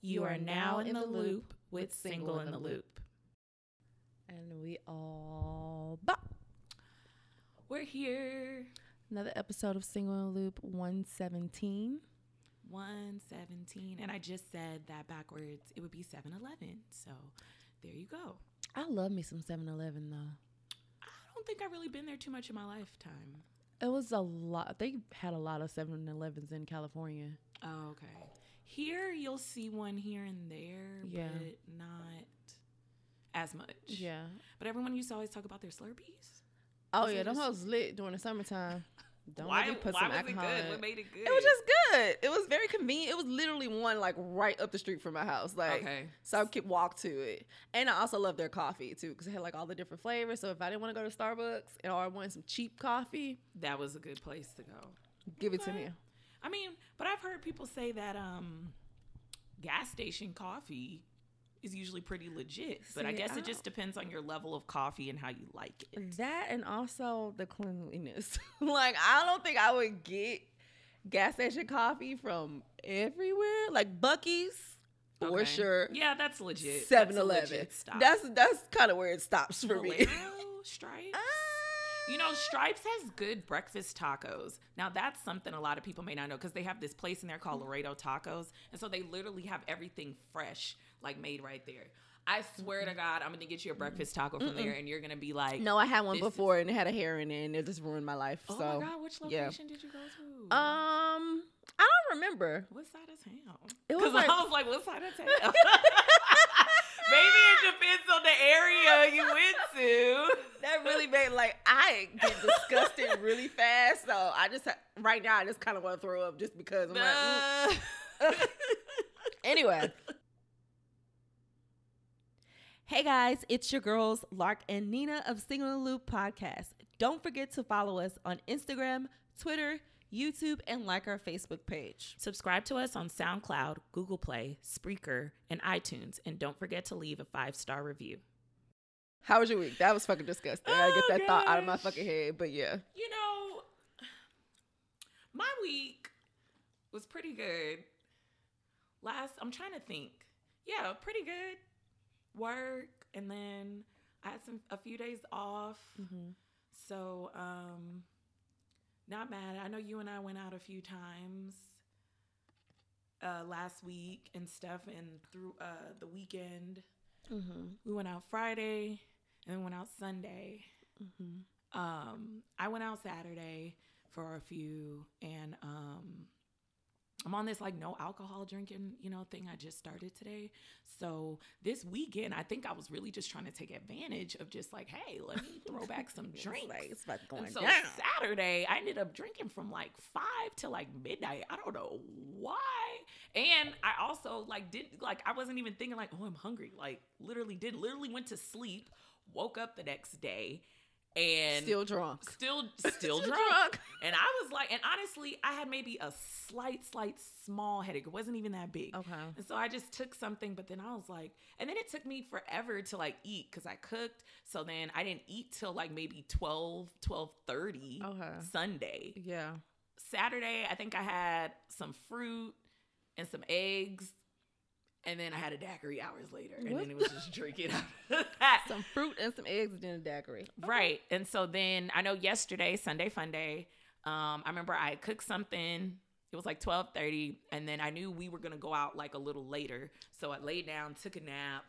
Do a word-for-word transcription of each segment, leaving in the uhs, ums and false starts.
You are now in the loop with Single in the Loop. And we all bop. We're here. Another episode of Single in the Loop one seventeen. one seventeen. And I just said that backwards. It would be seven eleven. So there you go. I love me some seven eleven though. I don't think I've really been there too much in my lifetime. It was a lot. They had a lot of seven elevens in California. Oh, okay. Here, you'll see one here and there, Yeah. but not as much. Yeah. But everyone used to always talk about their Slurpees. Oh, Was yeah. it Them just- hoes lit during the summertime. Don't why let me put why some was alcohol it good? in What made it good? It was just good. It was very convenient. It was literally one like right up the street from my house. Like, Okay. so I could walk to it. And I also love their coffee too because it had like all the different flavors. So if I didn't want to go to Starbucks and or I wanted some cheap coffee, That was a good place to go. give it to Okay. me. I mean, but I've heard people say that um, gas station coffee is usually pretty legit. But I See, guess I it just depends on your level of coffee and how you like it. That and also the cleanliness. Like I don't think I would get gas station coffee from everywhere. Like Buc-ee's for Okay. sure. Yeah, that's legit. seven That's a eleven. legit stop. That's that's kind of where it stops for me. Vallejo, Stripes. You know, Stripes has good breakfast tacos. Now, that's something a lot of people may not know because they have this place in there called Laredo Tacos. And so they literally have everything fresh, like made right there. I swear to God, I'm going to get you a breakfast taco from there and you're going to be like, No, I had one This before and it had a hair in it and it just ruined my life. oh so my God, which yeah. location did you go to? Um, I don't remember. What side of town? It was Because like- I was like, what side of town? Maybe it depends on the area you went to. That really made like I get disgusted really fast. So I just ha- right now I just kind of want to throw up just because I'm like. Mm. Anyway. Hey guys, it's your girls Lark and Nina of Single in the Loop podcast. Don't forget to follow us on Instagram, Twitter, YouTube, and like our Facebook page. Subscribe to us on SoundCloud, Google Play, Spreaker, and iTunes. And don't forget to leave a five-star review. How was your week? That was fucking disgusting. I Oh, get that thought out of my gosh. fucking head, but yeah. You know, my week was pretty good. Last, I'm trying to think. Yeah, pretty good. Work, and then I had some a few days off. Mm-hmm. So, um, not mad. I know you and I went out a few times uh, last week and stuff, and through uh, the weekend. Mm-hmm. We went out Friday, and we went out Sunday. Mm-hmm. Um, I went out Saturday for a few, and um, I'm on this like no alcohol drinking, you know, thing I just started today. So this weekend, I think I was really just trying to take advantage of just like, hey, let me throw back some drinks. Like, it's about going And so down. Saturday, I ended up drinking from like five to like midnight. I don't know why. And I also like did like I wasn't even thinking like, oh, I'm hungry. Like literally did literally went to sleep, woke up the next day, and Still drunk. still still drunk. drunk. And I was like, and honestly, I had maybe a slight, slight, small headache. It wasn't even that big. Okay. And so I just took something, but then I was like, and then it took me forever to like eat because I cooked. So then I didn't eat till like maybe twelve, twelve thirty Okay. Sunday. Yeah. Saturday, I think I had some fruit and some eggs. And then I had a daiquiri hours later. And What? then it was just drinking out of that. Some fruit and some eggs and then a daiquiri. Right. And so then I know yesterday, Sunday Fun Day, um, I remember I had cooked something. It was like twelve thirty. And then I knew we were going to go out like a little later. So I laid down, took a nap,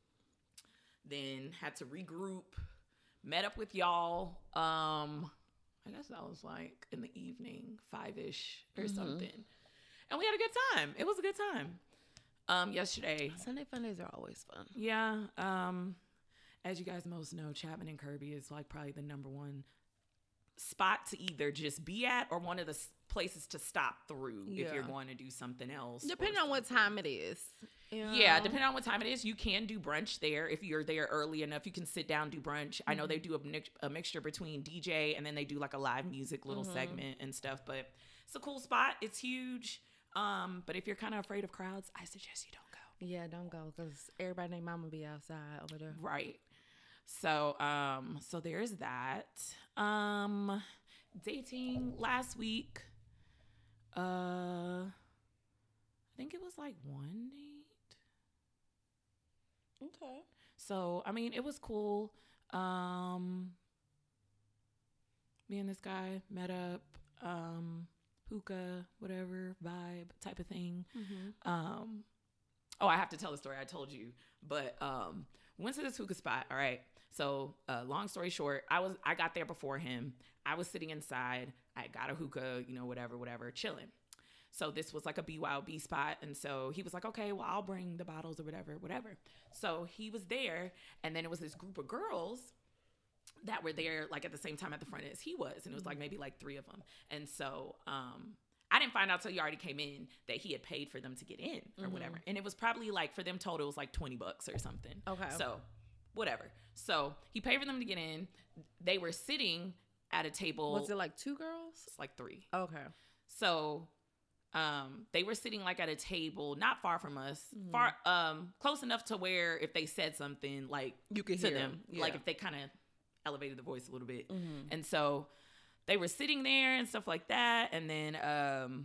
then had to regroup, met up with y'all. Um, I guess that was like in the evening, five-ish or Mhm. something. And we had a good time. It was a good time. Um, yesterday, Sunday fun days are always fun. yeah. Um, as you guys most know, Chapman and Kirby is like probably the number one spot to either just be at or one of the s- places to stop through if Yeah. you're going to do something else. or Depending on what something. time it is. you Yeah, know? depending on what time it is, you can do brunch there. If you're there early enough, you can sit down, do brunch. I know they do a, mix- a mixture between D J and then they do like a live music little Mhm. segment and stuff. But it's a cool spot. It's huge. Um, but if you're kind of afraid of crowds, I suggest you don't go. Yeah, don't go because everybody named mama be outside over there. Right. So, um, so there's that. Um, dating last week. Uh, I think it was like one date. Okay. So, I mean, it was cool. Um, me and this guy met up, um, hookah, whatever, vibe type of thing. Mm-hmm. Um, oh, I have to tell the story. I told you, but um, went to this hookah spot. All right. So, uh, long story short, I was I got there before him. I was sitting inside. I got a hookah, you know, whatever, whatever, chilling. So this was like a B Y O B spot. And so he was like, okay, well, I'll bring the bottles or whatever, whatever. So he was there. And then it was this group of girls that were there like at the same time at the front as he was. And it was like maybe like three of them. And so um, I didn't find out till he already came in that he had paid for them to get in or Mm-hmm. whatever. And it was probably like for them total, it was like twenty bucks or something. Okay. So whatever. So he paid for them to get in. They were sitting at a table. Was it like two girls? It's like three. Okay. So um, they were sitting like at a table not far from us, Mhm. far um, close enough to where if they said something like You could to hear them, Yeah. like if they kind of elevated the voice a little bit. Mm-hmm. And so they were sitting there and stuff like that. And then, um,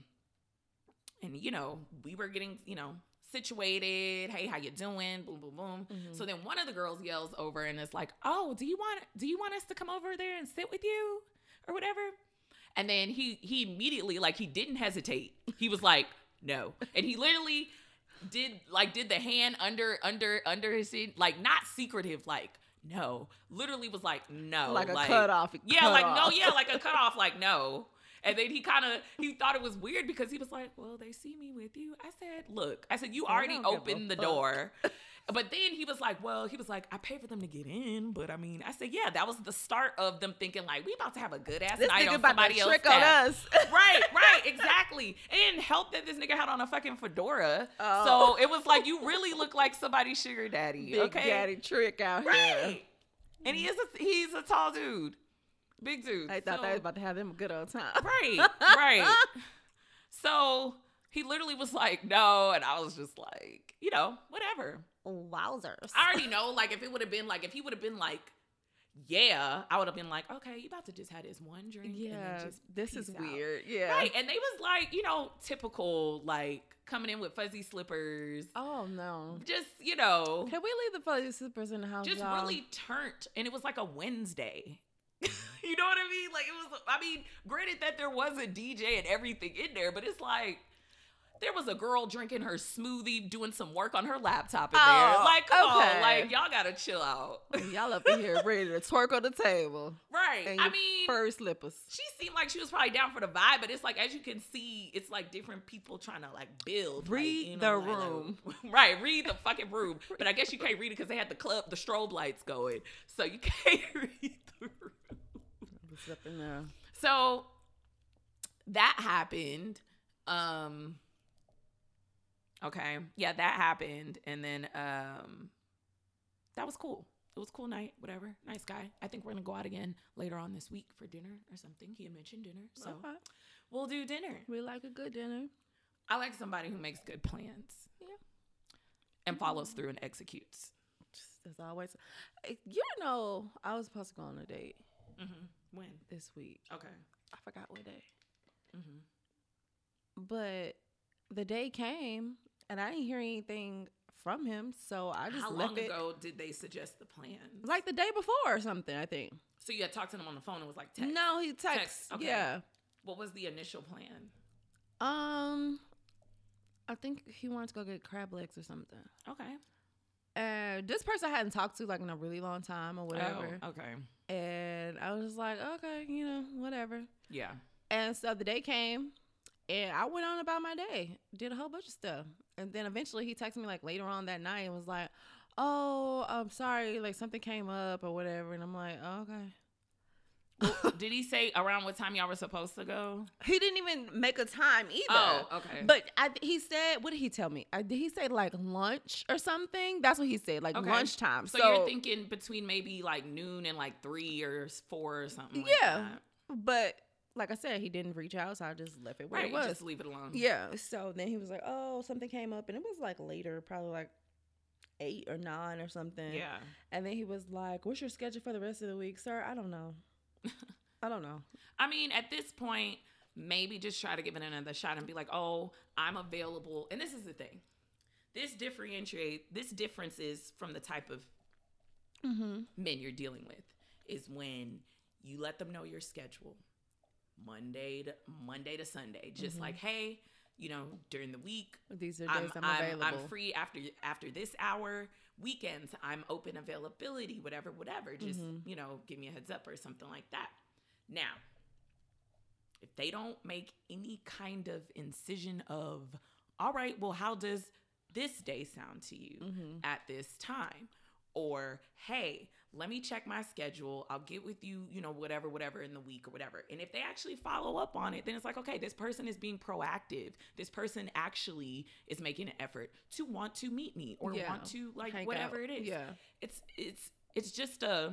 and you know, we were getting, you know, situated. Hey, how you doing? Boom, boom, boom. Mm-hmm. So then one of the girls yells over and is like, "Oh, do you want do you want us to come over there and sit with you or whatever?" And then he he immediately, like, he didn't hesitate. He was like, "No," and he literally did like did the hand under under under his seat, like not secretive, like no, literally was like no, like a cutoff. yeah, cut like off. no, yeah, like a cutoff, like no. And then he kind of, he thought it was weird because he was like, well, they see me with you. I said, look, I said, you I already don't give a opened the fuck. door. But then he was like, well, he was like, I paid for them to get in. But I mean, I said, yeah, that was the start of them thinking like, we about to have a good ass This night nigga on about somebody to else's trick on tab. us. Right, right, exactly. It didn't help that this nigga had on a fucking fedora. Oh. So it was like, you really look like somebody's sugar daddy. Big okay? daddy trick out here. Right. And he is a, he's a tall dude. Big dude. I thought So- that was about to have them a good old time. Right, right. So he literally was like, no. And I was just like, you know, whatever. Wowzers. I already know, like, if it would have been like, if he would have been like, yeah, I would have been like, okay, you about to just have this one drink. and Yeah, then just this is peace out. weird. Yeah. Right. And they was like, you know, typical, like, coming in with fuzzy slippers. Oh no. Just, you know, Can we leave the fuzzy slippers in the house? just y'all? really turned. And it was like a Wednesday. You know what I mean? Like, it was, I mean, granted that there was a D J and everything in there, but it's like, there was a girl drinking her smoothie, doing some work on her laptop in Oh, there. Like, come okay. on, like, y'all gotta chill out. Y'all up in here ready to twerk on the table. Right. And I your mean, fur slippers. she seemed like she was probably down for the vibe, but it's like, as you can see, it's like different people trying to like build. Read like, you the know, like- room. like- right. Read the fucking room. But I guess you can't read it because they had the club, the strobe lights going. So you can't read the room. Just up in there. So that happened. Um okay. Yeah, that happened. And then um that was cool. It was a cool night, whatever. Nice guy. I think we're gonna go out again later on this week for dinner or something. He had mentioned dinner. So Okay. we'll do dinner. We like a good dinner. I like somebody who makes good plans. Yeah. And follows through and executes. Just as always. Eh, You know, I was supposed to go on a date Mm-hmm. When? this week. Okay. I forgot what day. Mm-hmm. But the day came and I didn't hear anything from him. So I just How left long it. ago did they suggest the plan? Like the day before or something, I think. So you had talked to them on the phone and was like text? No, he texted. Text, okay. Yeah. What was the initial plan? Um, I think he wanted to go get crab legs or something. Okay. And this person I hadn't talked to like in a really long time or whatever. Oh, okay. And I was like, okay, you know, whatever. Yeah. And so the day came and I went on about my day, did a whole bunch of stuff. And then eventually he texted me like later on that night and was like, oh, I'm sorry, like something came up or whatever. And I'm like, oh, okay. Well, did he say around what time y'all were supposed to go? He didn't even make a time either. Oh, okay. But I, he said, what did he tell me? I, did he say like lunch or something? That's what he said, like Okay. lunchtime. So, So, you're thinking between maybe like noon and like three or four or something like Yeah. that. but like I said, he didn't reach out, so I just left it where Right. it was. Just leave it alone. Yeah. So then he was like, oh, something came up. And it was like later, probably like eight or nine or something. Yeah. And then he was like, what's your schedule for the rest of the week, sir? I don't know. I don't know. I mean, at this point, maybe just try to give it another shot and be like, oh, I'm available. And this is the thing. this differentiate this differences from the type of Mm-hmm. men you're dealing with is when you let them know your schedule Monday to Monday to Sunday, just Mhm. like, hey, you know, during the week These are I'm, days I'm, I'm, available. I'm free after after this hour. Weekends I'm open availability, whatever, whatever. Just Mhm. you know, give me a heads up or something like that. Now, if they don't make any kind of incision of, all right, well, how does this day sound to you Mhm. at this time? Or, hey, let me check my schedule. I'll get with you, you know, whatever, whatever in the week or whatever. And if they actually follow up on it, then it's like, okay, this person is being proactive. This person actually is making an effort to want to meet me or Yeah. want to like Hang whatever out. it is. Yeah. It's it's it's just a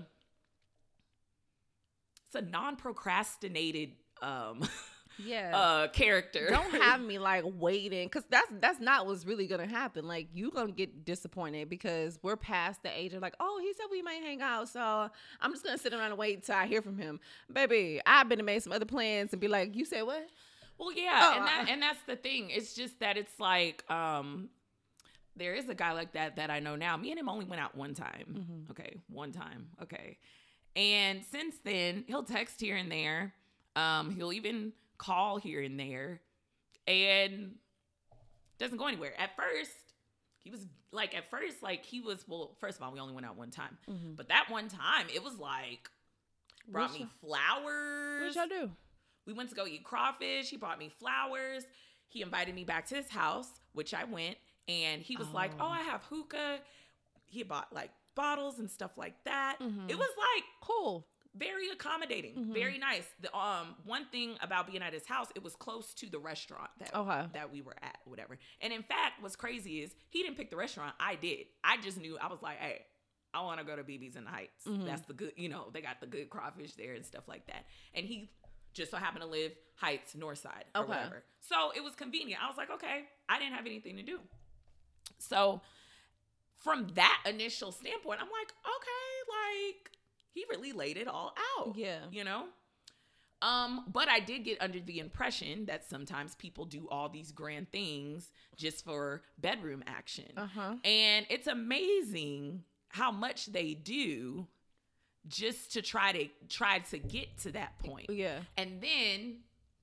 it's a non-procrastinated um Yeah. uh character. Don't have me like waiting, because that's that's not what's really gonna happen. Like, you gonna get disappointed because we're past the age of like, oh, he said we might hang out, so I'm just gonna sit around and wait until I hear from him. Baby, I've been to make some other plans and be like, you said what? Well, yeah, Oh, and that uh, and that's the thing. It's just that it's like um there is a guy like that that I know now. Me and him only went out one time. Mhm. Okay, one time. Okay. And since then, he'll text here and there. Um, he'll even call here and there, and doesn't go anywhere. At first, he was like, at first, like he was. Well, first of all, we only went out one time, Mhm. but that one time, it was like brought What's me y- flowers. What y'all do? We went to go eat crawfish. He brought me flowers. He invited me back to his house, which I went, and he was like, Oh. "Oh, I have hookah." He had bought like bottles and stuff like that. Mhm. It was like Cool. very accommodating, Mhm. very nice. The um one thing about being at his house, it was close to the restaurant that Okay. that we were at, whatever. And in fact, what's crazy is he didn't pick the restaurant. I did. I just knew. I was like, hey, I want to go to B B's in the Heights. Mhm. That's the good, you know, they got the good crawfish there and stuff like that. And he just so happened to live Heights, North Side, or Okay. whatever. So it was convenient. I was like, okay, I didn't have anything to do. So from that initial standpoint, I'm like, okay, like he really laid it all out. Yeah. You know? Um, but I did get under the impression that sometimes people do all these grand things just for bedroom action. Uh-huh. And it's amazing how much they do just to try to try to get to that point. Yeah. And then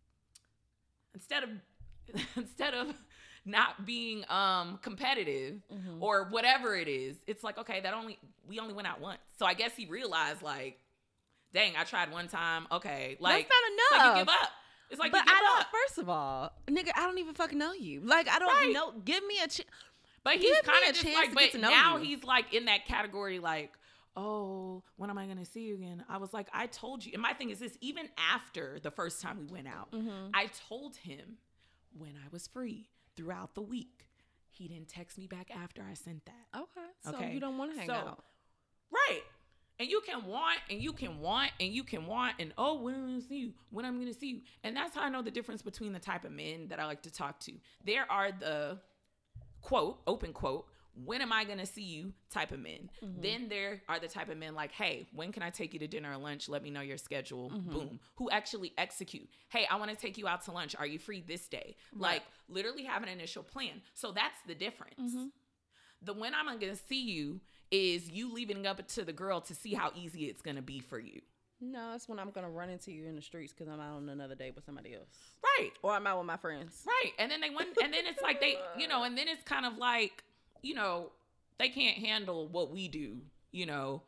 instead of instead of not being um competitive Mhm. or whatever it is, it's like, okay, that only we only went out once. So I guess he realized like, dang, I tried one time. Okay, like That's not it's like enough. you give up. It's like But you give I don't. up. First of all, nigga, I don't even fucking know you. Like, I don't Right. know. Give me a chance. But Give he's me kind a of just chance like, to but get to know now you. he's like in that category, like, oh, when am I gonna see you again? I was like, I told you. And my thing is this: even after the first time we went out, Mhm. I told him when I was free throughout the week. He didn't text me back after I sent that. Okay. So Okay. you don't want to hang So- out. Right. And you can want, and you can want, and you can want, and oh, when I'm gonna see you, when I'm gonna see you. And that's how I know the difference between the type of men that I like to talk to. There are the quote, open quote, when am I gonna see you type of men. Mhm. Then there are the type of men like, hey, when can I take you to dinner or lunch? Let me know your schedule. Mhm. Boom. Who actually execute. Hey, I want to take you out to lunch. Are you free this day? Right. Like literally have an initial plan. So that's the difference. Mhm. The when I'm gonna see you is you leaving it up to the girl to see how easy it's gonna be for you. No, it's when I'm gonna run into you in the streets because I'm out on another date with somebody else, Right. or I'm out with my friends. Right. And then they went, and then it's like they, you know, and then it's kind of like, you know, they can't handle what we do, you know,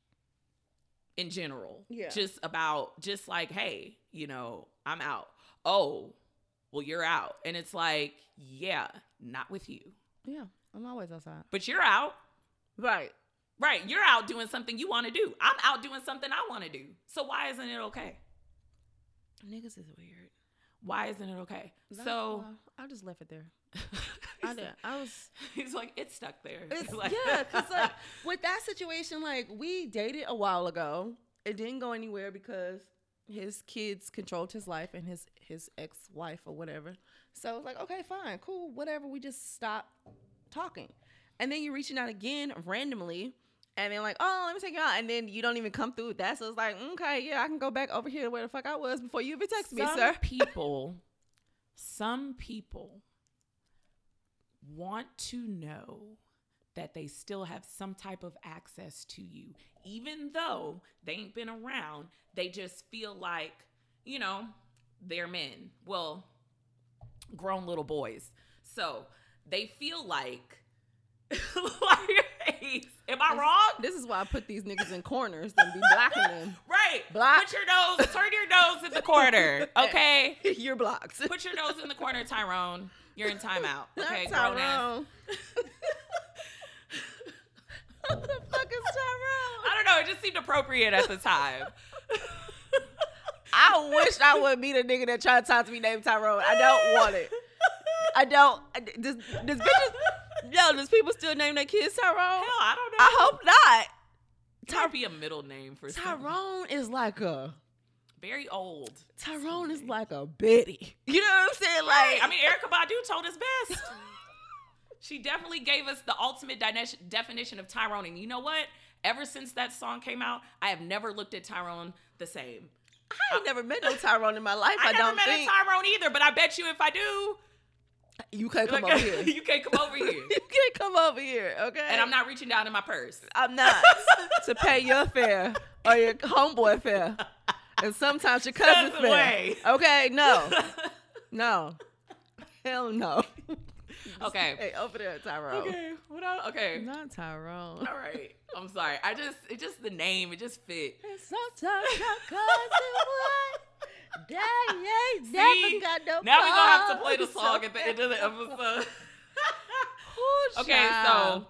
in general. Yeah. Just about, just like, hey, you know, I'm out. Oh, well, you're out. And it's like, yeah, not with you. Yeah, I'm always outside. But you're out. Right. Right. You're out doing something you want to do. I'm out doing something I want to do. So why isn't it okay? Niggas is weird. Why isn't it okay? That's So why I just left it there. I did. I was. he's like, it's stuck there. It's, like, yeah, because like with that situation, like we dated a while ago. It didn't go anywhere because his kids controlled his life and his his ex wife or whatever. So it's like, okay, fine, cool, whatever. We just stopped talking, and then you're reaching out again randomly, and then like, oh, let me take you out, and then you don't even come through with that. So it's like, okay, yeah, I can go back over here where the fuck I was before you even text me, some sir. people, some people want to know that they still have some type of access to you, even though they ain't been around. They just feel like, you know, they're men. Well, grown little boys. So they feel like, like your face. Am I wrong? This is why I put these niggas in corners and be blocking them. Right. Block. Put your nose, turn your nose in the corner. Okay. You're blocked. Put your nose in the corner, Tyrone. You're in timeout. Okay, Not grown ass. Tyrone. What the fuck is Tyrone? I don't know. It just seemed appropriate at the time. I wish I would be the nigga that tried to talk to me named Tyrone. I don't want it. I don't. Does, does bitches, yo, does people still name their kids Tyrone? Hell, I don't know. I hope not. It might be a middle name for someone. Tyrone is like a, Very old. Tyrone is like a Betty. You know what I'm saying? Like, Right. I mean, Erykah Badu told us best. She definitely gave us the ultimate dine- definition of Tyrone. And you know what? Ever since that song came out, I have never looked at Tyrone the same. I ain't never met no Tyrone in my life. I, I, never don't met think. a Tyrone either, but I bet you if I do, You can't come like, over here. you can't come over here. You can't come over here, okay? And I'm not reaching down in my purse. I'm not to pay your fare or your homeboy fare, and sometimes your cousin's That's the fare. way. Okay, no, no, hell no. Okay. Hey, over there, Tyrone. Okay. What else? Okay. Not Tyrone. All right. I'm sorry. I just, it just, the name, it just fit. And sometimes your cousin would. Daddy ain't See? never got no. Now we're going to have to play the phone. song at the end of the episode. Ooh, Okay, child.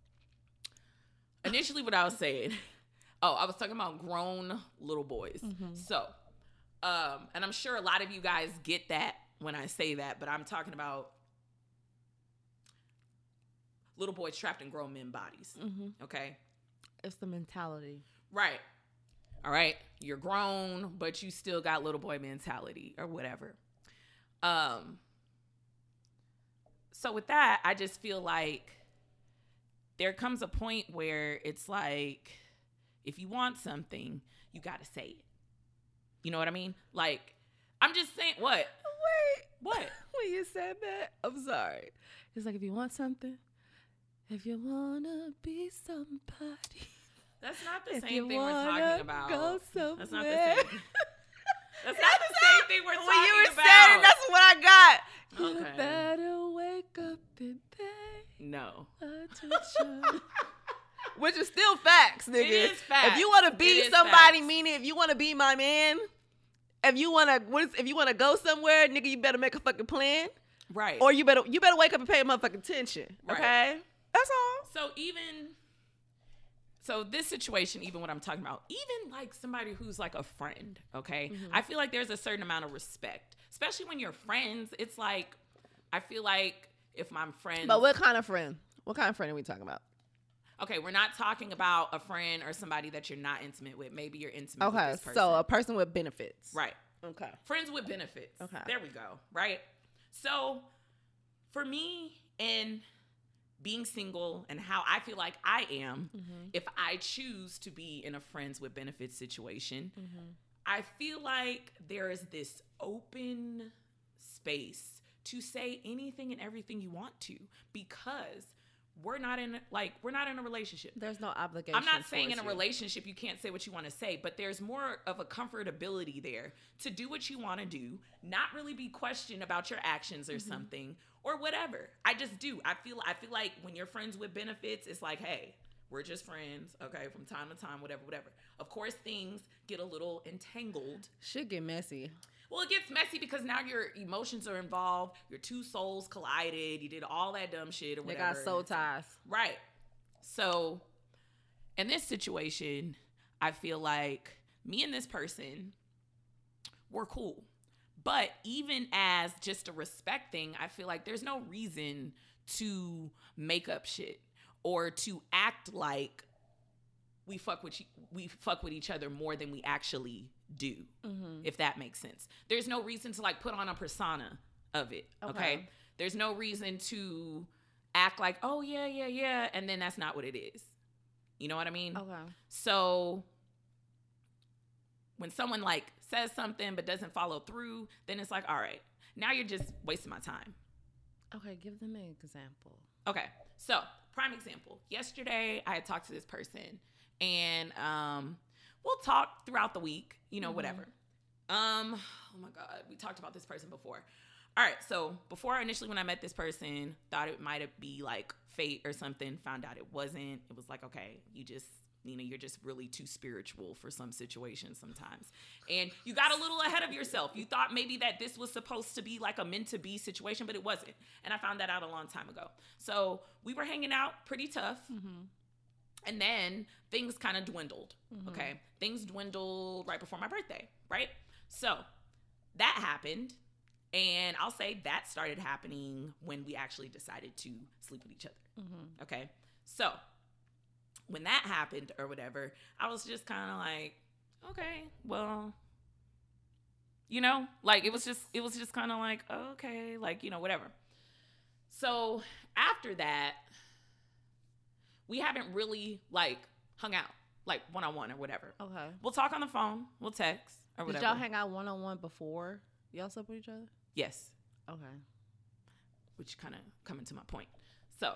so initially what I was saying, oh, I was talking about grown little boys. Mm-hmm. So, um, and I'm sure a lot of you guys get that when I say that, but I'm talking about little boys trapped in grown men bodies. Mm-hmm. Okay? It's the mentality. Right. All right. You're grown, but you still got little boy mentality or whatever. Um. So with that, I just feel like there comes a point where it's like, if you want something, you got to say it. You know what I mean? Like, I'm just saying, what? Wait. What? When you said that, I'm sorry. It's like, if you want something, if you want to be somebody. That's not the If same you thing we're wanna talking about. go That's not the somewhere. same. That's not the same thing we're talking When you were about. saying it, that's what I got. You Okay. better wake up and pay No. attention. Which is still facts, nigga. It is facts. If you want to It be is somebody, facts. meaning if you want to be my man, if you want to, what is, if you want to go somewhere, nigga, you better make a fucking plan, Right. or you better you better wake up and pay motherfucking attention. Right. Okay, that's all. So even, so this situation, even what I'm talking about, even like somebody who's like a friend, okay? Mm-hmm. I feel like there's a certain amount of respect, especially when you're friends. It's like, I feel like if my friend, But what kind of friend? What kind of friend are we talking about? okay, we're not talking about a friend or somebody that you're not intimate with. Maybe you're intimate with Okay, this person. so a person with benefits. Right. Okay. Friends with benefits. Okay. There we go. Right. So for me and being single and how I feel like I am, Mm-hmm. if I choose to be in a friends with benefits situation, Mm-hmm. I feel like there is this open space to say anything and everything you want to, because we're not in like we're not in a relationship. There's no obligation. I'm not saying in a towards you. relationship you can't say what you want to say, but there's more of a comfortability there to do what you want to do, not really be questioned about your actions or Mm-hmm. something or whatever. I just do. I feel I feel like when you're friends with benefits, it's like, hey, we're just friends, okay, from time to time, whatever, whatever. Of course, things get a little entangled. Shit get messy. Well, it gets messy because now your emotions are involved. Your two souls collided. You did all that dumb shit or They whatever. got soul ties. Right. So, in this situation, I feel like me and this person were cool. But even as just a respect thing, I feel like there's no reason to make up shit or to act like we fuck with we fuck with each other more than we actually do. Mm-hmm. If that makes sense. There's no reason to like put on a persona of it. Okay. Okay. There's no reason to act like, oh yeah, yeah, yeah. And then that's not what it is. You know what I mean? Okay. So when someone like says something but doesn't follow through, then it's like, all right, now you're just wasting my time. Okay, give them an example. Okay, so prime example. Yesterday, I had talked to this person, and um, we'll talk throughout the week, you know, mm-hmm. whatever. Um, oh my God, we talked about this person before. All right, so before initially when I met this person, thought it might be like fate or something, found out it wasn't. It was like, okay, you just, you know, you're just really too spiritual for some situations sometimes. And you got a little ahead of yourself. You thought maybe that this was supposed to be like a meant to be situation, but it wasn't. And I found that out a long time ago. So we were hanging out pretty tough. Mm-hmm. And then things kind of dwindled. Mm-hmm. Okay. Things dwindled right before my birthday. Right. So that happened. And I'll say that started happening when we actually decided to sleep with each other. Mm-hmm. Okay. So when that happened or whatever, I was just kind of like, okay, well, you know, like it was just, it was just kind of like, okay, like, you know, whatever. So after that, we haven't really like hung out like one-on-one or whatever. Okay. We'll talk on the phone. We'll text or whatever. Did y'all hang out one-on-one before y'all slept with each other? Yes. Okay. Which kind of coming to my point. So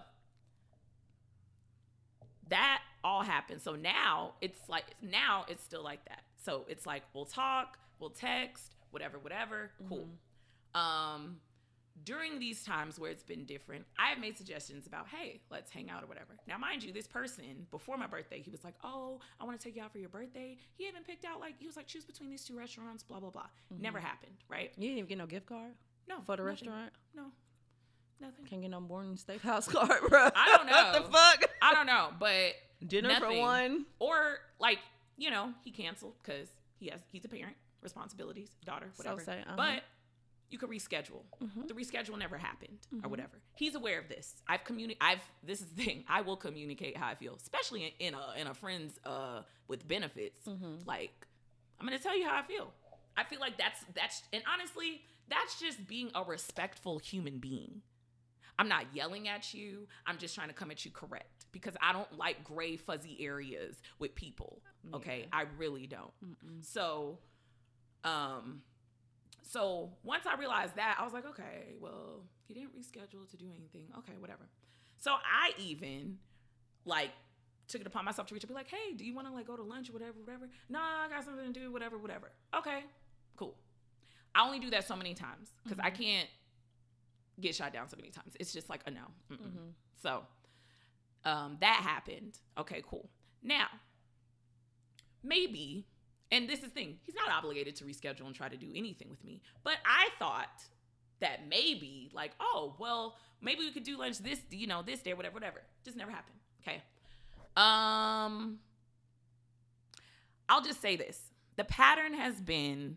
that all happened. So now it's like, now it's still like that. So it's like, we'll talk, we'll text, whatever, whatever. Cool. Mm-hmm. Um, during these times where it's been different, I have made suggestions about, hey, let's hang out or whatever. Now, mind you, this person, before my birthday, he was like, oh, I want to take you out for your birthday. He even picked out, like, he was like, choose between these two restaurants, blah, blah, blah. Mm-hmm. Never happened, right? You didn't even get no gift card? No. For the nothing. restaurant? No. Nothing. Can't get no Morning Steakhouse card, bro. I don't know. What the fuck? I don't know, but dinner nothing. For one? Or, like, you know, he canceled because he has, he's a parent, responsibilities, daughter, whatever. So say, uh-huh. But you could reschedule. Mm-hmm. The reschedule never happened mm-hmm. or whatever. He's aware of this. I've communi- I've this is the thing. I will communicate how I feel, especially in, in a in a friend's uh with benefits. Mm-hmm. Like, I'm gonna tell you how I feel. I feel like that's that's and honestly, that's just being a respectful human being. I'm not yelling at you. I'm just trying to come at you correct because I don't like gray fuzzy areas with people. Okay, yeah. I really don't. Mm-mm. So, um. So once I realized that, I was like, okay, well, he didn't reschedule to do anything. Okay, whatever. So I even like took it upon myself to reach out and be like, hey, do you want to like go to lunch or whatever, whatever? Nah, I got something to do, whatever, whatever. Okay, cool. I only do that so many times because mm-hmm. I can't get shot down so many times. It's just like a no. Mm-hmm. So um, that happened. Okay, cool. Now, maybe... And this is the thing, he's not obligated to reschedule and try to do anything with me. But I thought that maybe, like, oh, well, maybe we could do lunch this, you know, this day, whatever, whatever. Just never happened. Okay. Um, I'll just say this. The pattern has been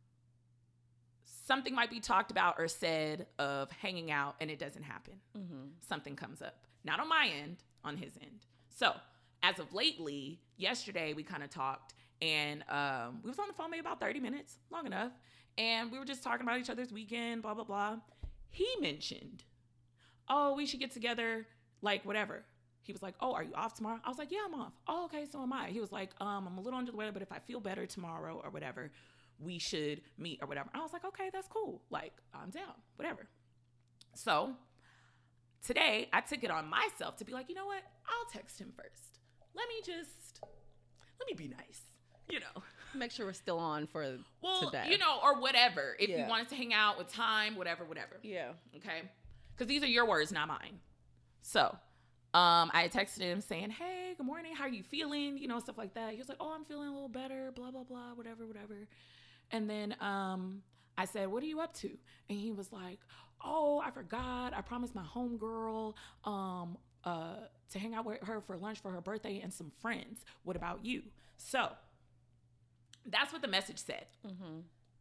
something might be talked about or said of hanging out and it doesn't happen. Mm-hmm. Something comes up. Not on my end, on his end. So as of lately, yesterday we kind of talked. And um, we was on the phone maybe about thirty minutes, long enough. And we were just talking about each other's weekend, blah, blah, blah. He mentioned, oh, we should get together, like, whatever. He was like, oh, are you off tomorrow? I was like, yeah, I'm off. Oh, okay, so am I. He was like, um, I'm a little under the weather, but if I feel better tomorrow or whatever, we should meet or whatever. I was like, okay, that's cool. Like, I'm down, whatever. So today, I took it on myself to be like, you know what? I'll text him first. Let me just, let me be nice. You know, make sure we're still on for well, today. You know, or whatever. If yeah. you wanted to hang out with time, whatever, whatever. Yeah. Okay. Because these are your words, not mine. So, um, I texted him saying, "Hey, good morning. How are you feeling?" You know, stuff like that. He was like, "Oh, I'm feeling a little better." Blah blah blah. Whatever, whatever. And then, um, I said, "What are you up to?" And he was like, "Oh, I forgot. I promised my homegirl, um, uh, to hang out with her for lunch for her birthday and some friends. What about you?" So. That's what the message said. Mm-hmm.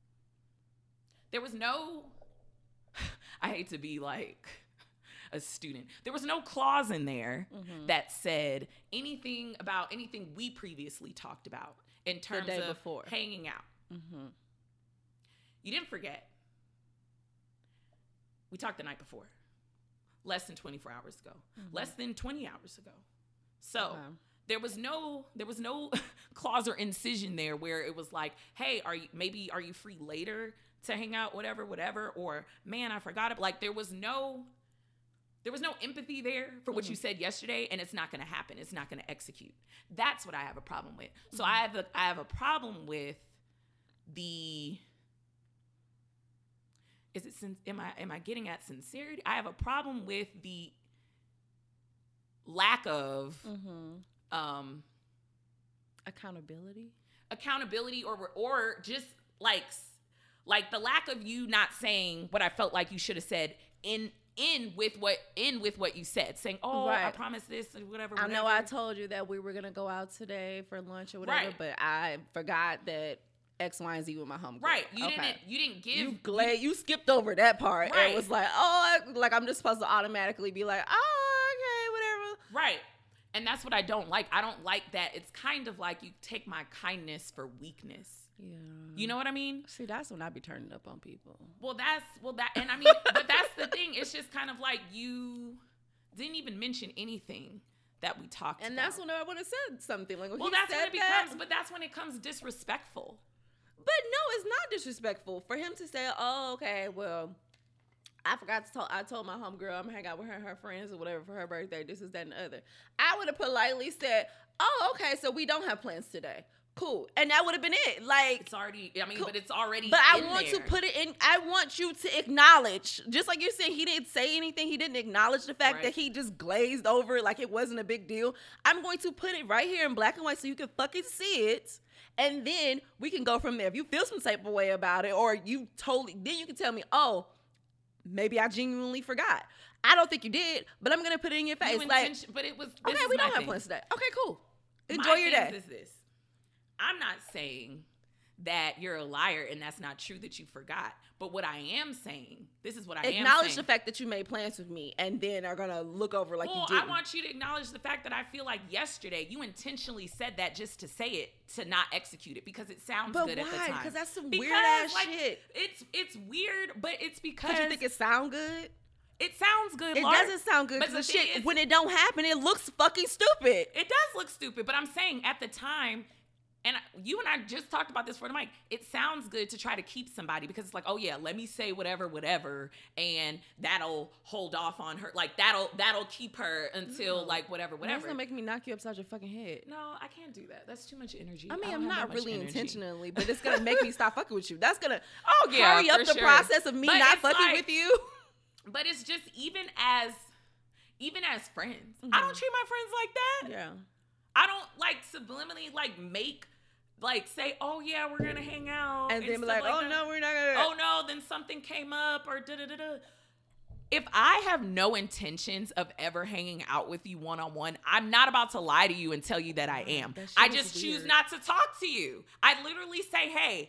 There was no, I hate to be like a student. There was no clause in there mm-hmm. that said anything about anything we previously talked about in terms the day of before. Hanging out. Mm-hmm. You didn't forget. We talked the night before. Less than twenty-four hours ago. Mm-hmm. Less than twenty hours ago. So... Okay. There was no, there was no clause or incision there where it was like, hey, are you, maybe, are you free later to hang out, whatever, whatever, or man, I forgot it. Like there was no, There was no empathy there for what Mhm. you said yesterday, and it's not going to happen. It's not going to execute. That's what I have a problem with. So Mhm. I have a, I have a problem with the. Is it? sin- Am I? Am I getting at sincerity? I have a problem with the lack of Mm-hmm. um, Accountability. accountability, or or just like like the lack of you not saying what I felt like you should have said in. in with what in with what you said, saying, oh, I Right. promise this or whatever, I whatever. know I told you that we were gonna go out today for lunch or whatever, Right. but I forgot that X, Y, and Z with my homegirl. Right. You Okay. didn't you didn't give You glad you skipped over that part Right. and was like, oh, I, like I'm just supposed to automatically be like, oh, okay, whatever. Right. And that's what I don't like. I don't like that. It's kind of like you take my kindness for weakness. Yeah. You know what I mean? See, that's when I be turning up on people. Well, that's well that and I mean, but that's the thing. It's just kind of like you didn't even mention anything that we talked And about. that's when I would have said something. Like, when well, he that's said when it that, becomes but that's when it comes disrespectful. But no, it's not disrespectful for him to say, "Oh, okay, well, I forgot to tell. I told my homegirl I'm gonna hang out with her and her friends or whatever for her birthday. This is that and the other." I would have politely said, "Oh, okay, so we don't have plans today. Cool," and that would have been it. Like, It's already I mean, Cool. but it's already but I in want there. to put it in. I want you to acknowledge, just like you said, he didn't say anything. He didn't acknowledge the fact Right. that he just glazed over it like it wasn't a big deal. I'm going to put it right here in black and white so you can fucking see it. And then we can go from there. If you feel some type of way about it, or you totally, then you can tell me, oh, maybe I genuinely forgot. I don't think you did, but I'm gonna put it in your You face. Like, intention- but it was this okay, is we my don't have thing. plans today. Okay, cool. My Enjoy your thing day. Is this. I'm not saying that you're a liar and that's not true that you forgot. But what I am saying, this is what I am saying. Acknowledge the fact that you made plans with me, and then are gonna look over like well, you didn't. I want you to acknowledge the fact that I feel like yesterday you intentionally said that just to say it, to not execute it, because it sounds But good why? at the time. Because that's some Because, weird ass like, shit. It's it's weird, but it's because Because you think it sound good? it sounds good. It Lark, doesn't sound good but because the the thing shit, is- when it don't happen, it looks fucking stupid. It does look stupid, but I'm saying at the time, and you and I just talked about this for the mic, it sounds good to try to keep somebody because it's like, oh yeah, let me say whatever, whatever, and that'll hold off on her. Like that'll that'll keep her until No. like whatever, That's whatever. gonna make me knock you upside your fucking head. No, I can't do that. That's too much energy. I mean, don't I'm have not that much really energy. intentionally, but it's gonna make me stop fucking with you. That's gonna Oh yeah, hurry up for the sure. process of me But not it's fucking like- with you. But it's just even as even as friends, I don't Mhm. treat my friends like that. Yeah. I don't like subliminally like make like say, oh yeah, we're gonna hang out, And then be stuff like, oh that. no, we're not gonna. oh no, then something came up or da da da da. If I have no intentions of ever hanging out with you one on one, I'm not about to lie to you and tell you that I am. That shit I is just choose weird. not to talk to you. I literally say, hey,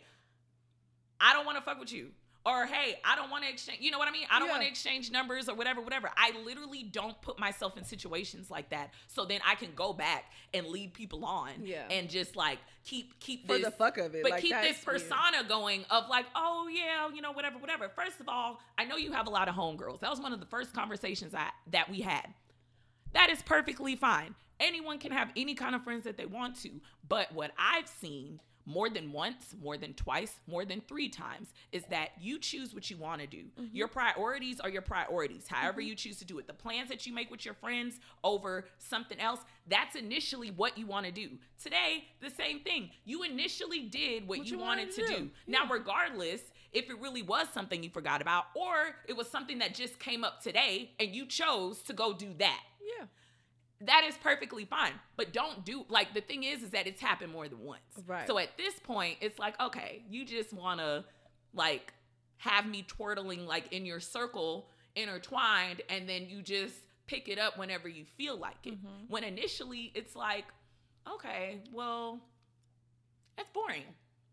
I don't want to fuck with you. Or hey, I don't want to exchange, you know what I mean? I don't Yeah. want to exchange numbers or whatever, whatever. I literally don't put myself in situations like that. So then I can go back and lead people on Yeah. and just like keep keep For this the fuck of it. but like, keep that's this weird. persona going of like, oh yeah, you know, whatever, whatever. First of all, I know you have a lot of homegirls. That was one of the first conversations I that we had. That is perfectly fine. Anyone can have any kind of friends that they want to. But what I've seen more than once, more than twice, more than three times is that you choose what you want to do. Mm-hmm. Your priorities are your priorities. However you choose to do it. The plans that you make with your friends over something else, that's initially what you want to do. Today, the same thing. You initially did what, What you, you wanted, wanted to to do. do. Now, regardless if it really was something you forgot about or it was something that just came up today and you chose to go do that. Yeah. That is perfectly fine. But don't do, like, the thing is, is that it's happened more than once. Right. So at this point, it's like, okay, you just want to, like, have me twirling, like, in your circle, intertwined, and then you just pick it up whenever you feel like it. Mhm. When initially, it's like, okay, well, that's boring.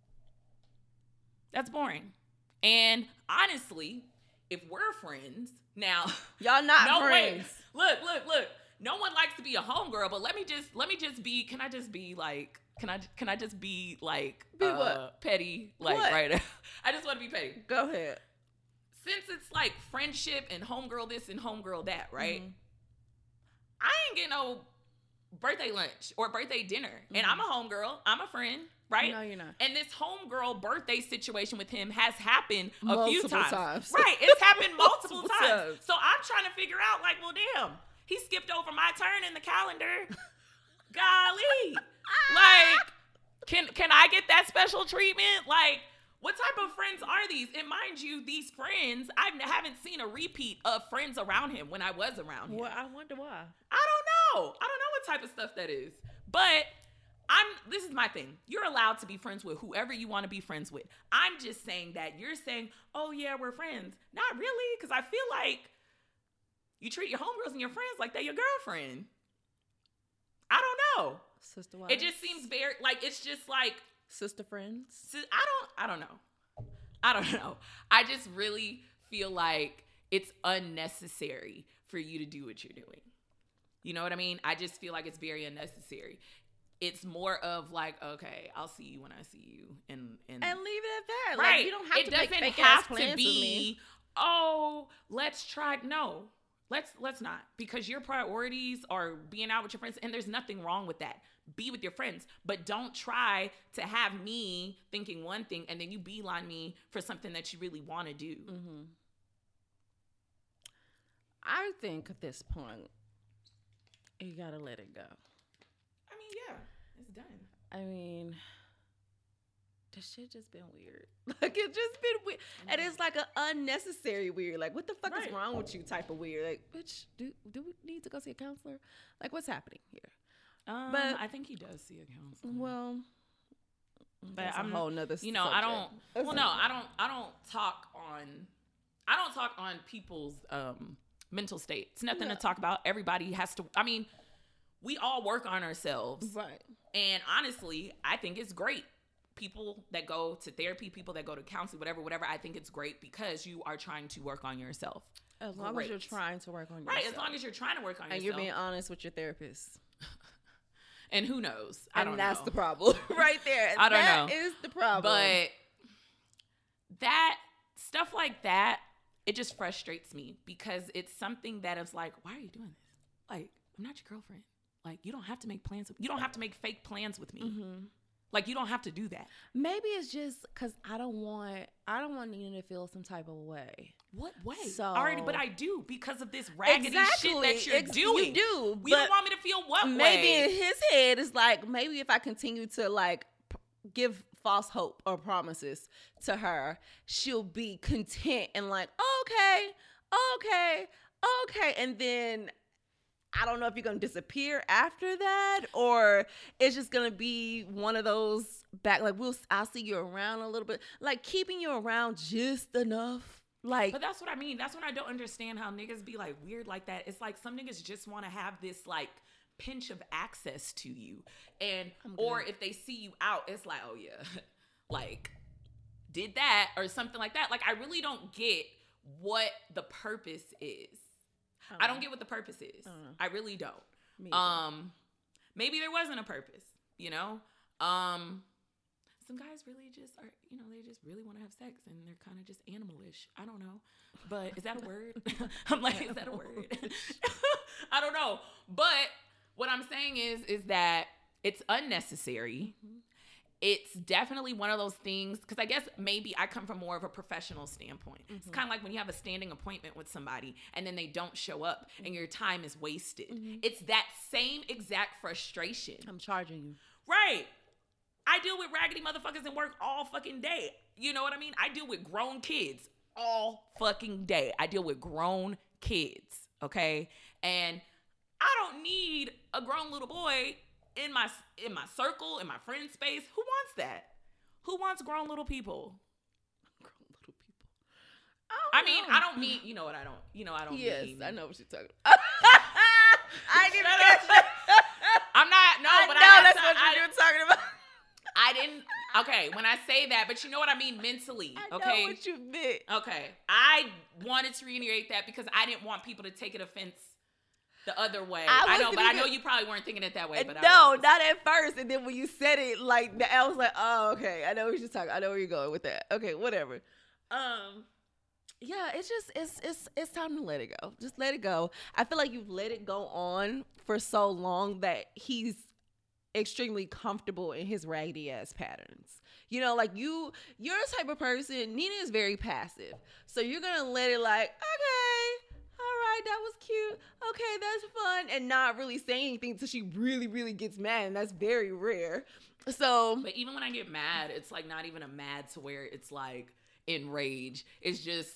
That's boring. And honestly, if we're friends, now... Y'all not no, friends. wait. Look, look, look. No one likes to be a homegirl, but let me just let me just be. Can I just be like? Can I can I just be like? Be uh, what? Petty, like What? right? I just want to be petty. Go ahead. Since it's like friendship and homegirl this and homegirl that, right? Mhm. I ain't getting no birthday lunch or birthday dinner, and Mhm. I'm a homegirl. I'm a friend. right? No, you're not. And this homegirl birthday situation with him has happened a Multiple few times. times. Right. It's happened multiple, Multiple times. times. So I'm trying to figure out, like, well, damn, he skipped over my turn in the calendar. Golly. Like, can can I get that special treatment? Like, what type of friends are these? And mind you, these friends, I haven't seen a repeat of friends around him when I was around him. Well, I wonder why. I don't know. I don't know what type of stuff that is. But I'm this is my thing. You're allowed to be friends with whoever you want to be friends with. I'm just saying that you're saying, oh yeah, we're friends. Not really, because I feel like you treat your homegirls and your friends like they're your girlfriend. I don't know. Sister wives. It just seems very like it's just like sister friends. I don't I don't know. I don't know. I just really feel like it's unnecessary for you to do what you're doing. You know what I mean? I just feel like it's very unnecessary. It's more of like, okay, I'll see you when I see you, and and, and leave it at that. Right? Like, you don't have it to doesn't make fake have ass plans to with be. me. Oh, let's try. No, let's let's not, because your priorities are being out with your friends, and there's nothing wrong with that. Be with your friends, but don't try to have me thinking one thing and then you beeline me for something that you really want to do. Mm-hmm. I think at this point, you gotta let it go. I mean, yeah, it's done. I mean, the shit just been weird. Like, it just been weird. Mm-hmm. And it's like an unnecessary weird. Like, what the fuck right. is wrong with you type of weird? Like, bitch, do, do we need to go see a counselor? Like, what's happening here? Um, but I think he does see a counselor. Well, but that's I'm a whole nother you know, subject. I don't, that's well, no, I don't, I don't talk on, I don't talk on people's um, mental state. It's nothing yeah. to talk about. Everybody has to, I mean, we all work on ourselves. Right. And honestly, I think it's great. People that go to therapy, people that go to counseling, whatever, whatever, I think it's great because you are trying to work on yourself. As long great. as you're trying to work on yourself. Right, as long as you're trying to work on and yourself. And you're being honest with your therapist. And who knows? I don't and that's know. the problem right there. I don't that know. That is the problem. But that, stuff like that, it just frustrates me because it's something that is like, why are you doing this? Like, I'm not your girlfriend. Like, you don't have to make plans. With, you don't have to make fake plans with me. Mm-hmm. Like, you don't have to do that. Maybe it's just because I don't want, I don't want Nina to feel some type of way. What way? So, already, but I do because of this raggedy exactly, shit that you're ex- doing. You do. You don't want me to feel what maybe way? Maybe in his head, it's like, maybe if I continue to like p- give false hope or promises to her, she'll be content and like, okay, okay, okay. And then I don't know if you're going to disappear after that or it's just going to be one of those back, like, we'll, I'll see you around a little bit, like keeping you around just enough. Like, but that's what I mean. That's when I don't understand how niggas be like weird like that. It's like some niggas just want to have this like pinch of access to you. And, or if they see you out, it's like, oh yeah, like did that or something like that. Like, I really don't get what the purpose is. I don't, I don't get what the purpose is. I, I really don't. Me um, maybe there wasn't a purpose, you know? Um, some guys really just are, you know, they just really want to have sex and they're kind of just animalish. I don't know. But is that a word? I'm like, is that a word? I don't know. But what I'm saying is, is that it's unnecessary. Mm-hmm. It's definitely one of those things, because I guess maybe I come from more of a professional standpoint. Mm-hmm. It's kind of like when you have a standing appointment with somebody and then they don't show up mm-hmm. and your time is wasted. Mm-hmm. It's that same exact frustration. I'm charging you. Right. I deal with raggedy motherfuckers in work all fucking day. You know what I mean? I deal with grown kids all fucking day. I deal with grown kids, okay? And I don't need a grown little boy in my in my circle, in my friend space. Who wants that? Who wants grown little people? Grown little people. I, I mean, know. I don't mean, you know what I don't, you know, I don't yes, mean. Yes, I know what you're talking about. I didn't catch that. I'm not, no, I but know I that's to, what I, you're talking about. I didn't, okay, when I say that, but you know what I mean mentally, I okay? know what you meant. Okay, I wanted to reiterate that because I didn't want people to take it offense the other way. I, I know, but even, I know you probably weren't thinking it that way. But no, I was. Not at first. And then when you said it, like I was like, oh, okay, I know what you're talking. I know where you're going with that. Okay, whatever. Um, yeah, it's just it's it's it's time to let it go. Just let it go. I feel like you've let it go on for so long that he's extremely comfortable in his raggedy ass patterns. You know, like you, you're the type of person, Nina is very passive. So you're going to let it like, okay, all right, that was cute. Okay, that's fun. And not really say anything until she really, really gets mad. And that's very rare. So. But even when I get mad, it's like not even a mad to where it's like enraged. It's just,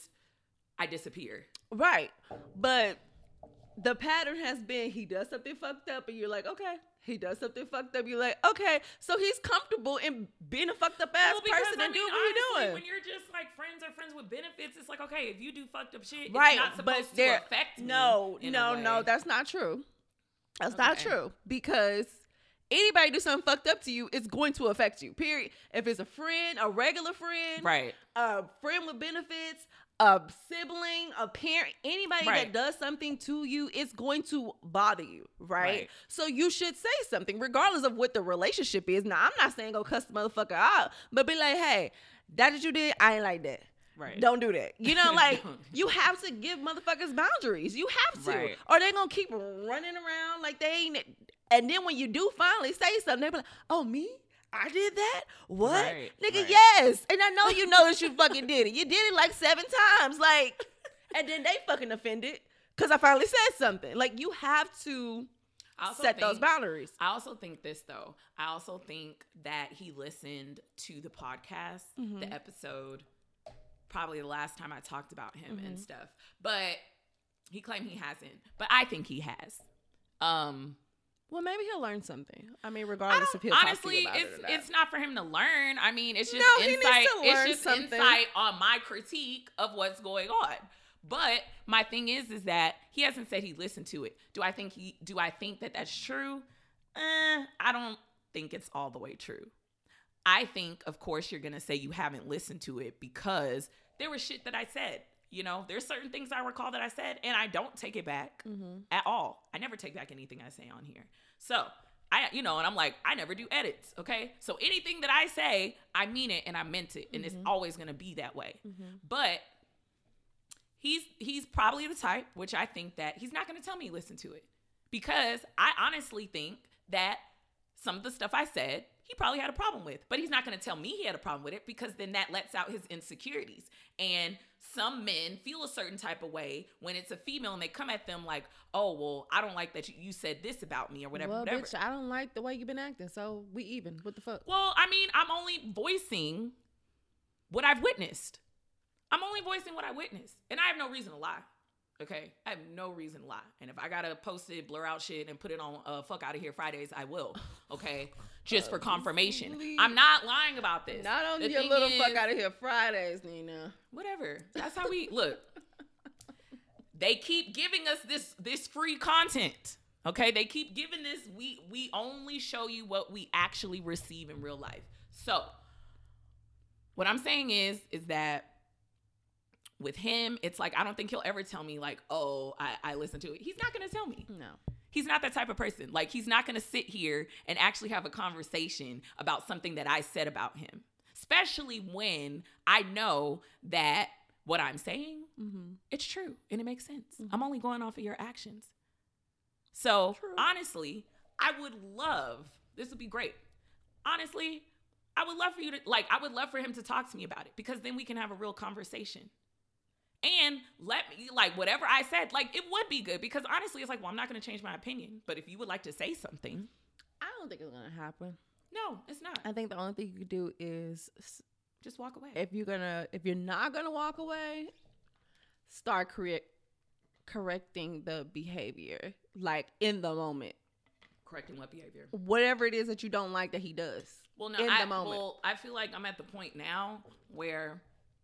I disappear. Right. But the pattern has been he does something fucked up and you're like, okay. He does something fucked up. You're like, okay. So he's comfortable in being a fucked up ass well, because, person I and mean, doing what honestly, you're doing. When you're just like friends or friends with benefits, it's like, okay, if you do fucked up shit, right, it's not supposed but to affect me. No, in no, a way. no, that's not true. That's Okay. not true. Because anybody do something fucked up to you, it's going to affect you. Period. If it's a friend, a regular friend, Right. a friend with benefits, a sibling, a parent, anybody Right. that does something to you, it's going to bother you, right? Right. So you should say something, regardless of what the relationship is. Now, I'm not saying go cuss the motherfucker out, but be like, hey, that what you did, I ain't like that. Right. Don't do that. You know, like, Don't. you have to give motherfuckers boundaries. You have to. Right. Or they're going to keep running around like they ain't. And then when you do finally say something, they be like, oh, me? I did that? What? Right, Nigga, right. yes. And I know you know that you fucking did it. You did it like seven times. Like, and then they fucking offended because I finally said something. Like, you have to I also set think, those boundaries. I also think this, though. I also think that he listened to the podcast, Mm-hmm. the episode, probably the last time I talked about him Mm-hmm. and stuff. But he claimed he hasn't. But I think he has. Um... Well, maybe he'll learn something. I mean, I regardless don't- if he'll honestly, talk to you about it's it or not. it's not for him to learn. I mean, it's just No, he needs insight. to learn It's just something. insight on my critique of what's going on. But my thing is, is that he hasn't said he listened to it. Do I think he? Do I think that that's true? Eh, I don't think it's all the way true. I think, of course, you're gonna say you haven't listened to it because there was shit that I said. You know, there's certain things I recall that I said, and I don't take it back Mm-hmm. at all. I never take back anything I say on here. So I, you know, and I'm like, I never do edits. Okay. So anything that I say, I mean it and I meant it. And Mm-hmm. it's always going to be that way. Mm-hmm. But he's, he's probably the type, which I think that he's not going to tell me listen to it because I honestly think that some of the stuff I said, he probably had a problem with, but he's not going to tell me he had a problem with it because then that lets out his insecurities. And some men feel a certain type of way when it's a female and they come at them like, oh, well, I don't like that you, you said this about me or whatever, Well, whatever. bitch, I don't like the way you've been acting, so we even. What the fuck? Well, I mean, I'm only voicing what I've witnessed. I'm only voicing what I witnessed. And I have no reason to lie. Okay? I have no reason to lie. And if I gotta post it, blur out shit, and put it on uh, Fuck Out of Here Fridays, I will. Okay? Just for confirmation. please. I'm not lying about this. Not on The your thing little is- fuck out of here Fridays, Nina. Whatever. That's how we look. They keep giving us this this free content. Okay? They keep giving this. We we only show you what we actually receive in real life. So, what I'm saying is, is that with him, it's like, I don't think he'll ever tell me like, oh, I, I listened to it. He's not going to tell me. No. He's not that type of person. Like, he's not going to sit here and actually have a conversation about something that I said about him, especially when I know that what I'm saying, Mm-hmm. it's true and it makes sense. Mm-hmm. I'm only going off of your actions. So, True. honestly, I would love, this would be great. Honestly, I would love for you to, like, I would love for him to talk to me about it because then we can have a real conversation. And let me, like, whatever I said, like, it would be good because honestly, it's like, well, I'm not going to change my opinion. But if you would like to say something, I don't think it's gonna happen. no, it's not. I think the only thing you could do is s- Just walk away. if you're gonna if you're not gonna walk away, start correct correcting the behavior, like in the moment. Correcting what behavior? Whatever it is that you don't like that he does. Well, no, in I, the moment. well, I feel like I'm at the point now where